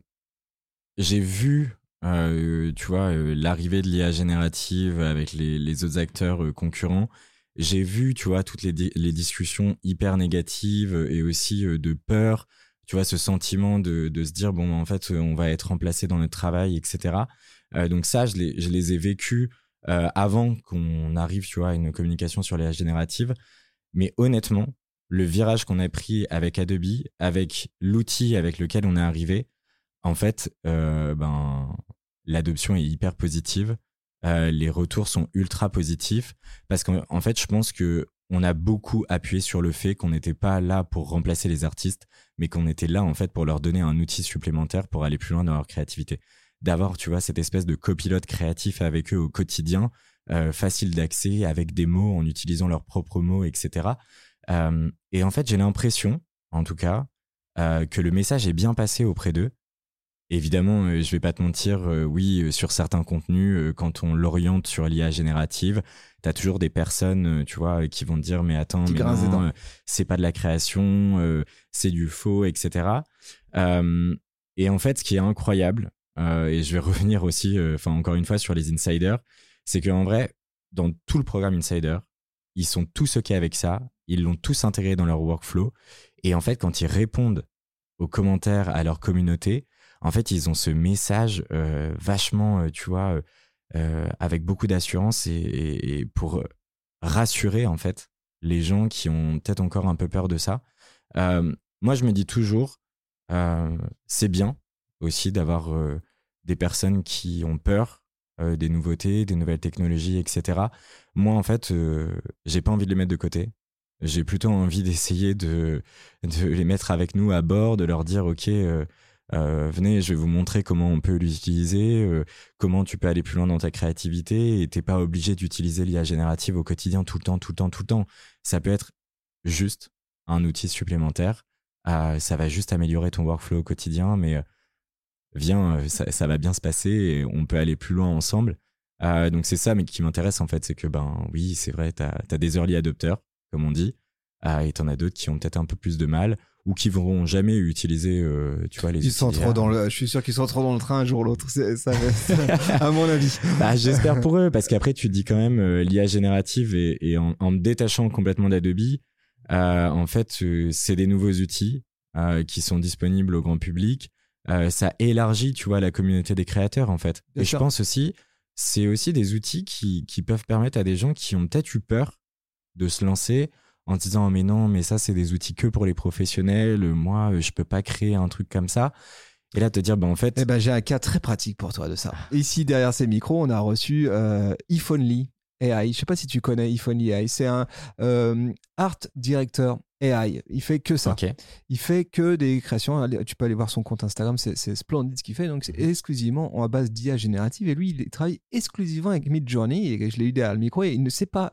j'ai vu, euh, tu vois, euh, l'arrivée de l'I A générative avec les, les autres acteurs euh, concurrents. J'ai vu, tu vois, toutes les, di- les discussions hyper négatives euh, et aussi euh, de peur. Tu vois, ce sentiment de, de se dire, bon, en fait, euh, on va être remplacé dans notre travail, et cetera. Euh, donc ça, je les, je les ai vécus euh, avant qu'on arrive, tu vois, à une communication sur l'I A générative. Mais honnêtement, le virage qu'on a pris avec Adobe, avec l'outil avec lequel on est arrivé, en fait, euh, ben, l'adoption est hyper positive. Euh, les retours sont ultra positifs parce qu'en en fait, je pense que on a beaucoup appuyé sur le fait qu'on n'était pas là pour remplacer les artistes, mais qu'on était là en fait pour leur donner un outil supplémentaire pour aller plus loin dans leur créativité. D'avoir, tu vois, cette espèce de copilote créatif avec eux au quotidien, euh, facile d'accès, avec des mots, en utilisant leurs propres mots, et cetera. Euh, et en fait, j'ai l'impression, en tout cas, euh, que le message est bien passé auprès d'eux. Évidemment, euh, je vais pas te mentir, euh, oui, euh, sur certains contenus, euh, quand on l'oriente sur l'I A générative, t'as toujours des personnes, euh, tu vois, qui vont te dire, mais attends, Qui mais grince des non, dents. euh, c'est pas de la création, euh, c'est du faux, et cetera. Euh, et en fait, ce qui est incroyable, euh, et je vais revenir aussi, enfin encore une fois, sur les insiders, c'est qu'en vrai, dans tout le programme Insider, ils sont tous OK avec ça, ils l'ont tous intégré dans leur workflow, et en fait, quand ils répondent aux commentaires à leur communauté, en fait, ils ont ce message euh, vachement, euh, tu vois, euh, euh, avec beaucoup d'assurance et, et, et pour rassurer, en fait, les gens qui ont peut-être encore un peu peur de ça. Euh, moi, je me dis toujours, euh, c'est bien aussi d'avoir euh, des personnes qui ont peur euh, des nouveautés, des nouvelles technologies, et cetera. Moi, en fait, euh, j'ai pas envie de les mettre de côté. J'ai plutôt envie d'essayer de, de les mettre avec nous à bord, de leur dire, OK, euh, euh, venez, je vais vous montrer comment on peut l'utiliser, euh, comment tu peux aller plus loin dans ta créativité et t'es pas obligé d'utiliser l'I A générative au quotidien, tout le temps, tout le temps, tout le temps. Ça peut être juste un outil supplémentaire. Euh, ça va juste améliorer ton workflow au quotidien, mais euh, viens, euh, ça, ça va bien se passer et on peut aller plus loin ensemble. Euh, donc c'est ça mais qui m'intéresse en fait, c'est que ben oui, c'est vrai, t'as, t'as des early adopters, comme on dit, euh, et t'en as d'autres qui ont peut-être un peu plus de mal ou qui vont jamais utiliser, euh, tu vois, les Ils sont outils trop d'I A. dans le, je suis sûr qu'ils sont trop dans le train un jour ou l'autre. C'est ça, ça, à mon avis. Bah, j'espère pour eux, parce qu'après, tu te dis quand même, euh, l'I A générative et, et en, en me détachant complètement d'Adobe, euh, en fait, euh, c'est des nouveaux outils euh, qui sont disponibles au grand public. Euh, ça élargit, tu vois, la communauté des créateurs, en fait. Bien et sûr. je pense aussi, c'est aussi des outils qui, qui peuvent permettre à des gens qui ont peut-être eu peur de se lancer en se disant, oh, mais non, mais ça, c'est des outils que pour les professionnels. Moi, je peux pas créer un truc comme ça. Et là, te dire, bah, en fait. Eh ben, j'ai un cas très pratique pour toi de ça. Ici, derrière ces micros, on a reçu euh, Iphonely A I. Je sais pas si tu connais Iphonely A I. C'est un euh, art director A I. Il fait que ça. Okay. Il fait que des créations. Tu peux aller voir son compte Instagram. C'est, c'est splendide ce qu'il fait. Donc, c'est exclusivement en base d'I A générative. Et lui, il travaille exclusivement avec Midjourney. Et je l'ai eu derrière le micro. Et il ne sait pas, il ne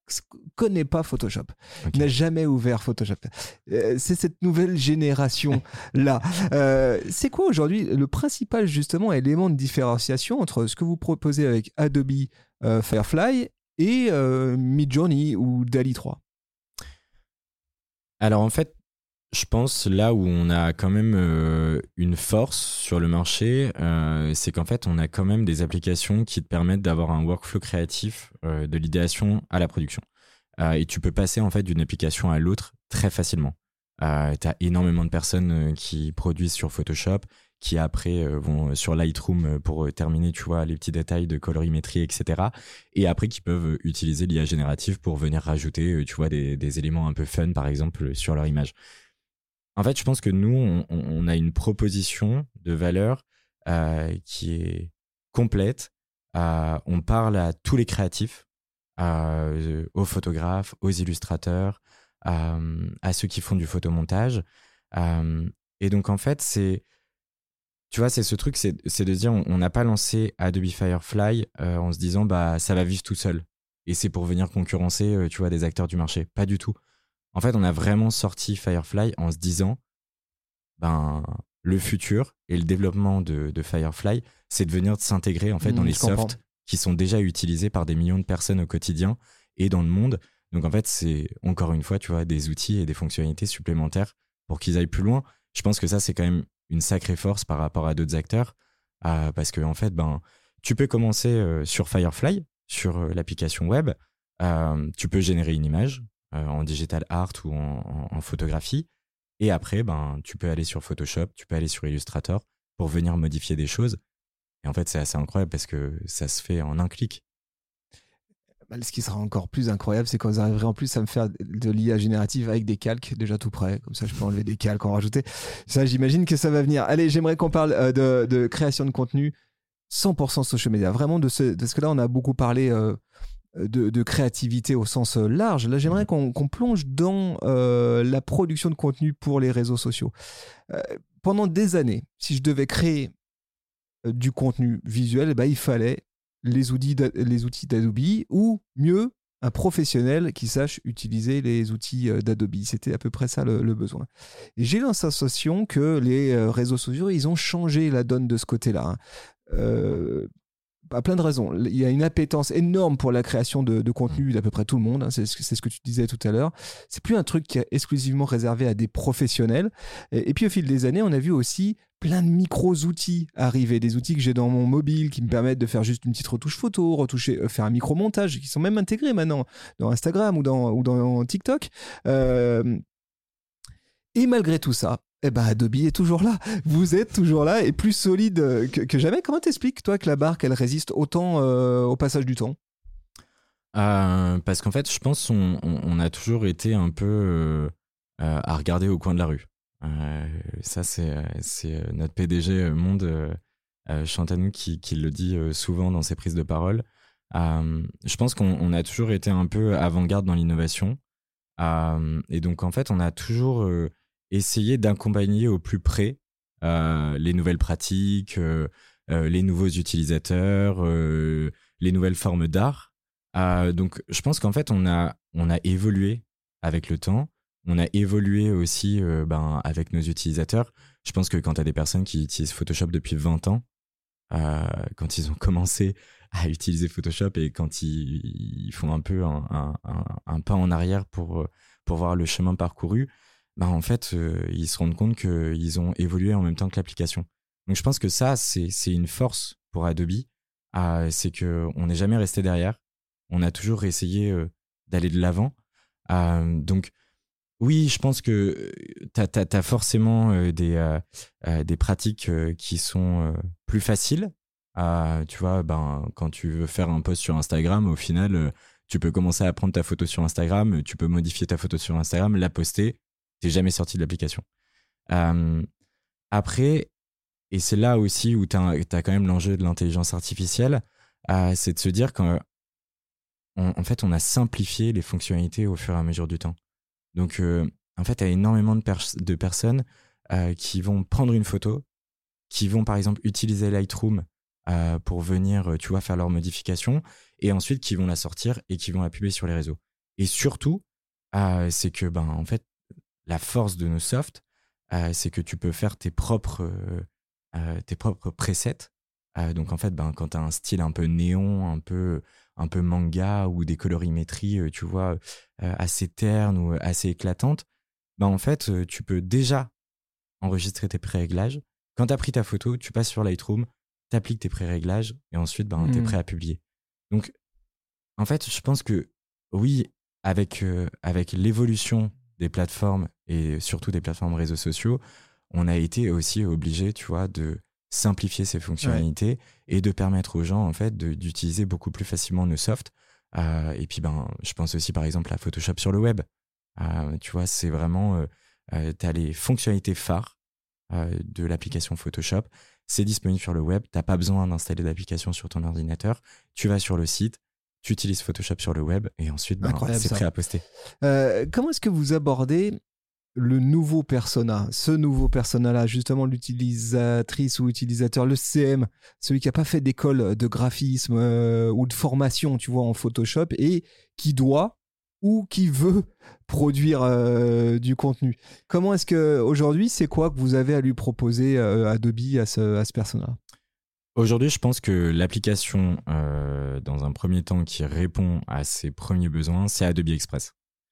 connaît pas Photoshop, Okay. n'a jamais ouvert Photoshop. Euh, c'est cette nouvelle génération-là. Euh, c'est quoi aujourd'hui le principal, justement, élément de différenciation entre ce que vous proposez avec Adobe euh, Firefly et euh, Midjourney ou DALL-E trois? Alors en fait, je pense là où on a quand même euh, une force sur le marché, euh, c'est qu'en fait, on a quand même des applications qui te permettent d'avoir un workflow créatif euh, de l'idéation à la production. Euh, et tu peux passer en fait d'une application à l'autre très facilement. Euh, tu as énormément de personnes euh, qui produisent sur Photoshop, qui après euh, vont sur Lightroom pour euh, terminer, tu vois, les petits détails de colorimétrie, et cetera. Et après qui peuvent euh, utiliser l'I A générative pour venir rajouter, euh, tu vois, des, des éléments un peu fun, par exemple, sur leur image. En fait, je pense que nous, on, on a une proposition de valeur euh, qui est complète. Euh, on parle à tous les créatifs, euh, aux photographes, aux illustrateurs, euh, à ceux qui font du photomontage. Euh, et donc, en fait, c'est, tu vois, c'est ce truc, c'est, c'est de se dire, on n'a pas lancé Adobe Firefly euh, en se disant, bah, ça va vivre tout seul. Et c'est pour venir concurrencer, euh, tu vois, des acteurs du marché. Pas du tout. En fait, on a vraiment sorti Firefly en se disant, ben, le futur et le développement de, de Firefly, c'est de venir s'intégrer en fait Mmh, dans les je comprends. softs qui sont déjà utilisés par des millions de personnes au quotidien et dans le monde. Donc en fait, c'est encore une fois, tu vois, des outils et des fonctionnalités supplémentaires pour qu'ils aillent plus loin. Je pense que ça, c'est quand même une sacrée force par rapport à d'autres acteurs, euh, parce que en fait, ben, tu peux commencer euh, sur Firefly, sur euh, l'application web, euh, tu peux générer une image euh, en digital art ou en, en, en photographie. Et après, ben, tu peux aller sur Photoshop, tu peux aller sur Illustrator pour venir modifier des choses. Et en fait, c'est assez incroyable parce que ça se fait en un clic. Bah, ce qui sera encore plus incroyable, c'est quand vous arriverez en plus à me faire de l'I A générative avec des calques déjà tout prêts. Comme ça, je peux enlever des calques, en rajouter. Ça, j'imagine que ça va venir. Allez, j'aimerais qu'on parle euh, de, de création de contenu cent pour cent social media. Vraiment, de ce, parce que là, on a beaucoup parlé euh, de, de créativité au sens large. Là, j'aimerais qu'on, qu'on plonge dans euh, la production de contenu pour les réseaux sociaux. Euh, pendant des années, si je devais créer euh, du contenu visuel, bah, il fallait les outils, les outils d'Adobe ou mieux, un professionnel qui sache utiliser les outils d'Adobe. C'était à peu près ça le, le besoin. Et j'ai la sensation que les réseaux sociaux, ils ont changé la donne de ce côté-là. Hein. Euh, à plein de raisons. Il y a une appétence énorme pour la création de, de contenu d'à peu près tout le monde. Hein. C'est, c'est ce que tu disais tout à l'heure. C'est plus un truc qui est exclusivement réservé à des professionnels. Et, et puis au fil des années, on a vu aussi plein de micro-outils arriver. Des outils que j'ai dans mon mobile qui me permettent de faire juste une petite retouche photo, retoucher, faire un micro-montage, qui sont même intégrés maintenant dans Instagram ou dans, ou dans TikTok. Euh, et malgré tout ça, eh ben Adobe est toujours là. Vous êtes toujours là et plus solide que, que jamais. Comment t'expliques, toi, que la barque, elle résiste autant euh, au passage du temps ? euh, Parce qu'en fait, je pense qu'on on, on a toujours été un peu euh, à regarder au coin de la rue. Euh, ça, c'est, c'est notre P D G Monde, euh, Chantanou, qui, qui le dit souvent dans ses prises de parole. Euh, je pense qu'on on a toujours été un peu avant-garde dans l'innovation. Euh, et donc, en fait, on a toujours... Euh, essayer d'accompagner au plus près euh, les nouvelles pratiques, euh, euh, les nouveaux utilisateurs, euh, les nouvelles formes d'art. Euh, donc, je pense qu'en fait, on a, on a évolué avec le temps. On a évolué aussi euh, ben, avec nos utilisateurs. Je pense que quand tu as des personnes qui utilisent Photoshop depuis vingt ans, euh, quand ils ont commencé à utiliser Photoshop et quand ils, ils font un peu un, un, un, un pas en arrière pour, pour voir le chemin parcouru, bah en fait, euh, ils se rendent compte qu'ils ont évolué en même temps que l'application. Donc, je pense que ça, c'est, c'est une force pour Adobe. Euh, c'est qu'on n'est jamais resté derrière. On a toujours essayé euh, d'aller de l'avant. Euh, donc, oui, je pense que tu as forcément euh, des, euh, euh, des pratiques euh, qui sont euh, plus faciles. Euh, tu vois, ben, quand tu veux faire un post sur Instagram, au final, euh, tu peux commencer à prendre ta photo sur Instagram, tu peux modifier ta photo sur Instagram, la poster. T'es jamais sorti de l'application. Euh, après, et c'est là aussi où t'as, t'as quand même l'enjeu de l'intelligence artificielle, euh, c'est de se dire qu'en en fait, on a simplifié les fonctionnalités au fur et à mesure du temps. Donc, euh, en fait, il y a énormément de, pers- de personnes euh, qui vont prendre une photo, qui vont par exemple utiliser Lightroom euh, pour venir, tu vois, faire leurs modifications, et ensuite qui vont la sortir et qui vont la publier sur les réseaux. Et surtout, euh, c'est que, ben, en fait, la force de nos softs, euh, c'est que tu peux faire tes propres, euh, euh, tes propres presets. Euh, donc, en fait, ben, quand tu as un style un peu néon, un peu, un peu manga ou des colorimétries, euh, tu vois, euh, assez ternes ou assez éclatantes, ben, en fait, euh, tu peux déjà enregistrer tes pré-réglages. Quand tu as pris ta photo, tu passes sur Lightroom, tu appliques tes pré-réglages et ensuite, ben, mmh. tu es prêt à publier. Donc, en fait, je pense que oui, avec, euh, avec l'évolution des plateformes et surtout des plateformes réseaux sociaux, on a été aussi obligé, tu vois, de simplifier ces fonctionnalités ouais. et de permettre aux gens, en fait, de, d'utiliser beaucoup plus facilement nos softs. Euh, et puis, ben, je pense aussi, par exemple, à Photoshop sur le web. Euh, tu vois, c'est vraiment... Euh, euh, tu as les fonctionnalités phares euh, de l'application Photoshop. C'est disponible sur le web. Tu n'as pas besoin d'installer d'application sur ton ordinateur. Tu vas sur le site, tu utilises Photoshop sur le web et ensuite, ben, c'est ça. Prêt à poster. Euh, comment est-ce que vous abordez le nouveau persona, ce nouveau persona-là, justement l'utilisatrice ou utilisateur, le C M, celui qui n'a pas fait d'école de graphisme euh, ou de formation, tu vois, en Photoshop et qui doit ou qui veut produire euh, du contenu. Comment est-ce que aujourd'hui, c'est quoi que vous avez à lui proposer euh, Adobe à ce, à ce persona? Aujourd'hui, je pense que l'application, euh, dans un premier temps, qui répond à ses premiers besoins, c'est Adobe Express.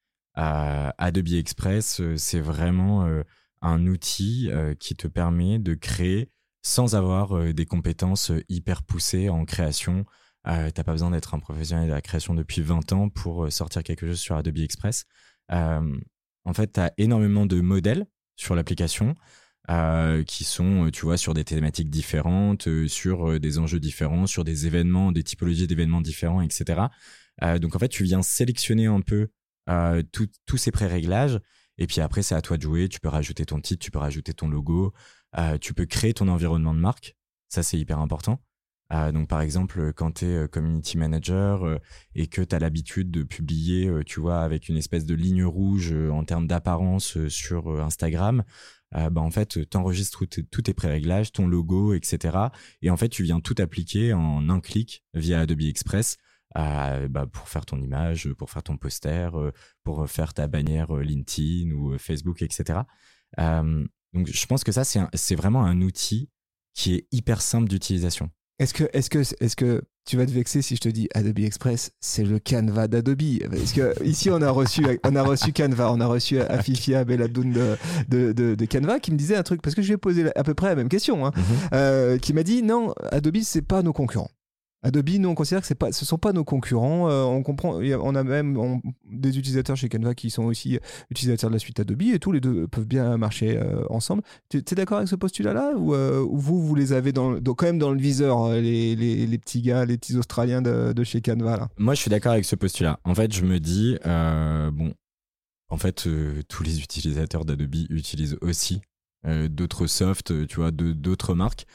Euh, Adobe Express, euh, c'est vraiment euh, un outil euh, qui te permet de créer sans avoir euh, des compétences hyper poussées en création. Euh, t'as pas besoin d'être un professionnel de la création depuis vingt ans pour sortir quelque chose sur Adobe Express. Euh, en fait, tu as énormément de modèles sur l'application euh, qui sont, tu vois, sur des thématiques différentes, euh, sur euh, des enjeux différents, sur des événements, des typologies d'événements différents, et cetera. Euh, donc, en fait, tu viens sélectionner un peu euh, tous ces pré-réglages et puis après, c'est à toi de jouer. Tu peux rajouter ton titre, tu peux rajouter ton logo, euh, tu peux créer ton environnement de marque. Ça, c'est hyper important. Euh, donc par exemple quand tu es community manager euh, et que tu as l'habitude de publier euh, tu vois avec une espèce de ligne rouge euh, en termes d'apparence euh, sur euh, Instagram, euh, bah, en fait tu enregistres tous tes pré-réglages, ton logo, etc. Et en fait tu viens tout appliquer en un clic via Adobe Express euh, bah, pour faire ton image, pour faire ton poster, euh, pour faire ta bannière euh, LinkedIn ou euh, Facebook, etc. Euh, donc je pense que ça c'est, un, c'est vraiment un outil qui est hyper simple d'utilisation. Est-ce que, est-ce, que, est-ce que tu vas te vexer si je te dis Adobe Express, c'est le Canva d'Adobe? Parce que ici, on a reçu, on a reçu Canva, on a reçu Afifia Beladoun de, de, de, de Canva qui me disait un truc, parce que je lui ai posé à peu près la même question, hein, mm-hmm. euh, qui m'a dit non, Adobe, c'est pas nos concurrents. Adobe, nous, on considère que c'est pas, ce ne sont pas nos concurrents. Euh, on comprend, on a même on, des utilisateurs chez Canva qui sont aussi utilisateurs de la suite Adobe et tous les deux peuvent bien marcher euh, ensemble. Tu es d'accord avec ce postulat-là ou, euh, ou vous, vous les avez dans, dans, quand même dans le viseur, les, les, les petits gars, les petits Australiens de, de chez Canva là? Moi, je suis d'accord avec ce postulat. En fait, je me dis, euh, bon, en fait, euh, tous les utilisateurs d'Adobe utilisent aussi euh, d'autres softs, tu vois, de, d'autres marques.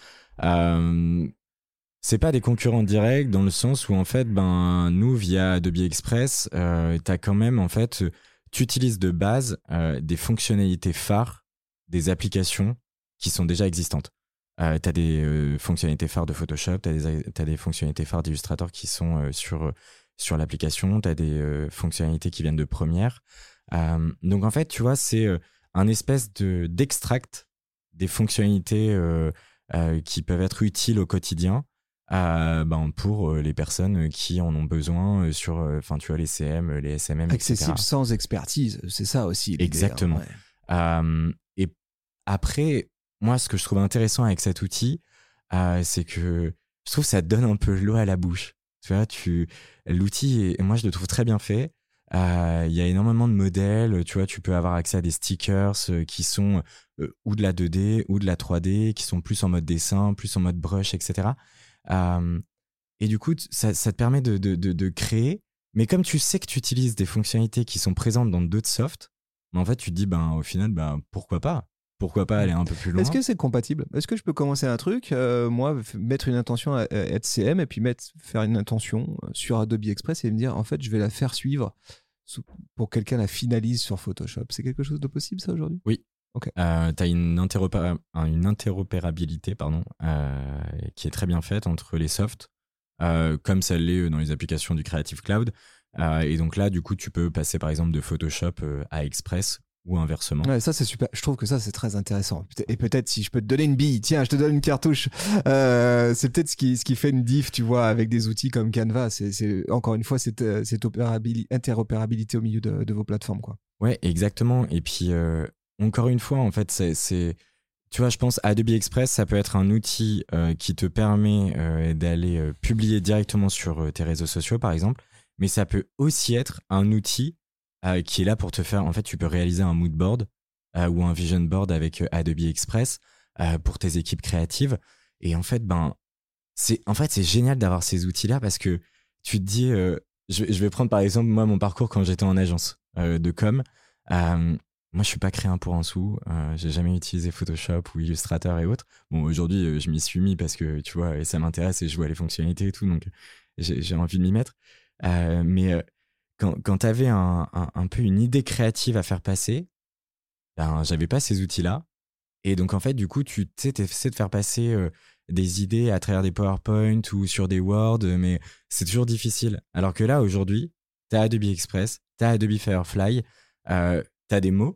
Euh, C'est pas des concurrents directs dans le sens où en fait, ben nous via Adobe Express, euh, t'as quand même en fait, tu utilises de base euh, des fonctionnalités phares des applications qui sont déjà existantes. Euh, t'as des euh, fonctionnalités phares de Photoshop, t'as des t'as des fonctionnalités phares d'Illustrator qui sont euh, sur sur l'application, t'as des euh, fonctionnalités qui viennent de Premiere. Euh, donc en fait, tu vois, c'est euh, un espèce de d'extract des fonctionnalités euh, euh, qui peuvent être utiles au quotidien. Euh, ben pour les personnes qui en ont besoin sur, enfin tu vois, les C M, les S M M, accessible et cetera. Sans expertise, c'est ça aussi l'idée. Exactement. Hein, ouais. euh, et après, moi, ce que je trouve intéressant avec cet outil, euh, c'est que je trouve que ça donne un peu l'eau à la bouche. Tu vois, tu l'outil, et moi je le trouve très bien fait. Il euh, y a énormément de modèles. Tu vois, tu peux avoir accès à des stickers qui sont euh, ou de la deux D ou de la trois D, qui sont plus en mode dessin, plus en mode brush, et cetera. Euh, et du coup, ça, ça te permet de, de, de, de créer. Mais comme tu sais que tu utilises des fonctionnalités qui sont présentes dans d'autres softs, en fait, tu te dis, ben, au final, ben, pourquoi pas? Pourquoi pas aller un peu plus loin? Est-ce que c'est compatible? Est-ce que je peux commencer un truc, euh, moi, mettre une intention à, à être C M et puis mettre, faire une intention sur Adobe Express et me dire, en fait, je vais la faire suivre pour que quelqu'un la finalise sur Photoshop. C'est quelque chose de possible, ça, aujourd'hui? Oui. Okay. Euh, tu as une, interopéra- une interopérabilité pardon, euh, qui est très bien faite entre les softs, euh, comme ça l'est dans les applications du Creative Cloud. Euh, et donc là, du coup, tu peux passer par exemple de Photoshop euh, à Express ou inversement. Ouais, ça c'est super. Je trouve que ça c'est très intéressant. Et peut-être si je peux te donner une bille, tiens, je te donne une cartouche. Euh, c'est peut-être ce qui, ce qui fait une diff, tu vois, avec des outils comme Canva. C'est, c'est encore une fois cette, cette opérabili- interopérabilité au milieu de, de vos plateformes, quoi. Ouais, exactement. Et puis euh, encore une fois, en fait, c'est, c'est, tu vois, je pense Adobe Express, ça peut être un outil euh, qui te permet euh, d'aller euh, publier directement sur euh, tes réseaux sociaux, par exemple. Mais ça peut aussi être un outil euh, qui est là pour te faire. En fait, tu peux réaliser un mood board euh, ou un vision board avec euh, Adobe Express euh, pour tes équipes créatives. Et en fait, ben, c'est en fait c'est génial d'avoir ces outils-là parce que tu te dis, euh, je, je vais prendre par exemple moi mon parcours quand j'étais en agence euh, de com. Euh, moi, je suis pas créé un pour un sou. Euh, j'ai jamais utilisé Photoshop ou Illustrator et autres. Bon, aujourd'hui, euh, je m'y suis mis parce que tu vois, et ça m'intéresse et je vois les fonctionnalités et tout, donc j'ai, j'ai envie de m'y mettre. Euh, mais euh, quand, quand tu avais un, un, un peu une idée créative à faire passer, ben, j'avais pas ces outils-là. Et donc, en fait, du coup, tu essaies de faire passer euh, des idées à travers des PowerPoint ou sur des Word, mais c'est toujours difficile. Alors que là, aujourd'hui, tu as Adobe Express, tu as Adobe Firefly, euh, tu as des mots,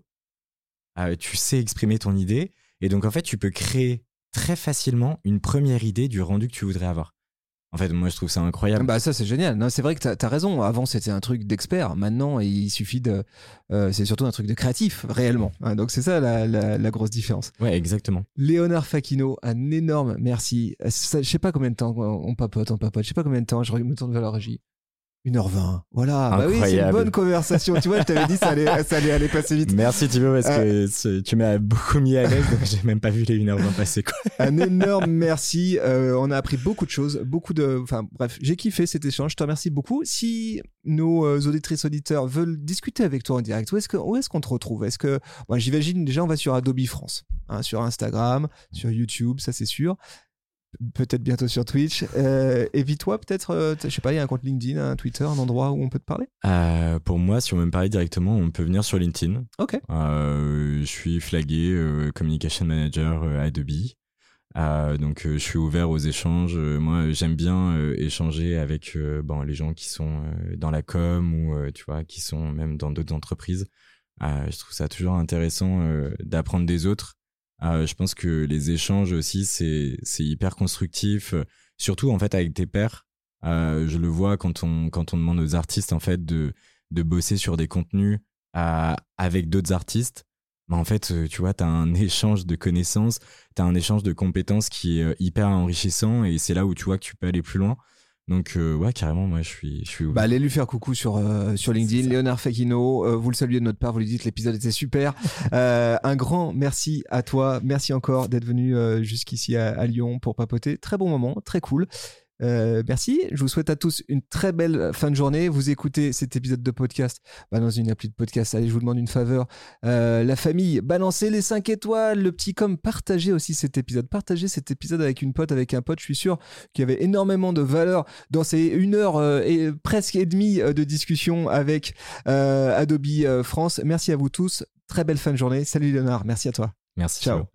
euh, tu sais exprimer ton idée. Et donc, en fait, tu peux créer très facilement une première idée du rendu que tu voudrais avoir. En fait, moi, je trouve ça incroyable. Bah ça c'est génial. Non, c'est vrai que t'as, t'as raison. Avant c'était un truc d'expert. Maintenant il suffit de. Euh, c'est surtout un truc de créatif réellement. Hein, donc c'est ça la, la, la grosse différence. Ouais, exactement. Léonard Facchino, un énorme merci. Ça, je sais pas combien de temps on papote, on papote. Je sais pas combien de temps. Je me tourne vers la régie. une heure vingt. Voilà. Bah oui, c'est une bonne conversation. Tu vois, je t'avais dit ça allait, ça allait aller passer vite. Merci Thibaut parce euh, que tu m'as beaucoup mis à l'aise. Donc j'ai même pas vu les une heure vingt passer, quoi. Un énorme merci. Euh, on a appris beaucoup de choses, beaucoup de. Enfin bref, j'ai kiffé cet échange. Je te remercie beaucoup. Si nos euh, auditrices auditeurs veulent discuter avec toi en direct, où est-ce que où est-ce qu'on te retrouve? Est-ce que moi, j'imagine déjà on va sur Adobe France, hein, sur Instagram, sur YouTube, ça c'est sûr. Peut-être bientôt sur Twitch. Euh, et puis toi, peut-être, euh, je sais pas, il y a un compte LinkedIn, un Twitter, un endroit où on peut te parler? euh, Pour moi, si on veut me parler directement, on peut venir sur LinkedIn. Ok. Euh, je suis flagué euh, Communication Manager euh, Adobe. Euh, donc, euh, je suis ouvert aux échanges. Euh, moi, j'aime bien euh, échanger avec euh, bon, les gens qui sont euh, dans la com ou euh, tu vois, qui sont même dans d'autres entreprises. Euh, je trouve ça toujours intéressant euh, d'apprendre des autres. Euh, je pense que les échanges aussi, c'est, c'est hyper constructif, euh, surtout en fait avec tes pairs. Euh, je le vois quand on, quand on demande aux artistes en fait de, de bosser sur des contenus euh, avec d'autres artistes. Mais en fait, tu vois, tu as un échange de connaissances, tu as un échange de compétences qui est hyper enrichissant et c'est là où tu vois que tu peux aller plus loin. Donc euh, ouais, carrément, moi je suis je suis bah allez lui faire coucou sur euh, sur LinkedIn, Léonard Facchino, euh, vous le saluez de notre part, vous lui dites l'épisode était super. euh, un grand merci à toi, merci encore d'être venu euh, jusqu'ici à, à Lyon pour papoter. Très bon moment, très cool. Euh, merci, je vous souhaite à tous une très belle fin de journée. Vous écoutez cet épisode de podcast bah, dans une appli de podcast. Allez, je vous demande une faveur, euh, la famille, balancez les cinq étoiles, le petit com, partagez aussi cet épisode, partagez cet épisode avec une pote, avec un pote. Je suis sûr qu'il y avait énormément de valeur dans ces une heure euh, et presque et demie de discussion avec euh, Adobe France. Merci à vous tous, très belle fin de journée. Salut Léonard, merci à toi. Merci. Ciao. Ciao.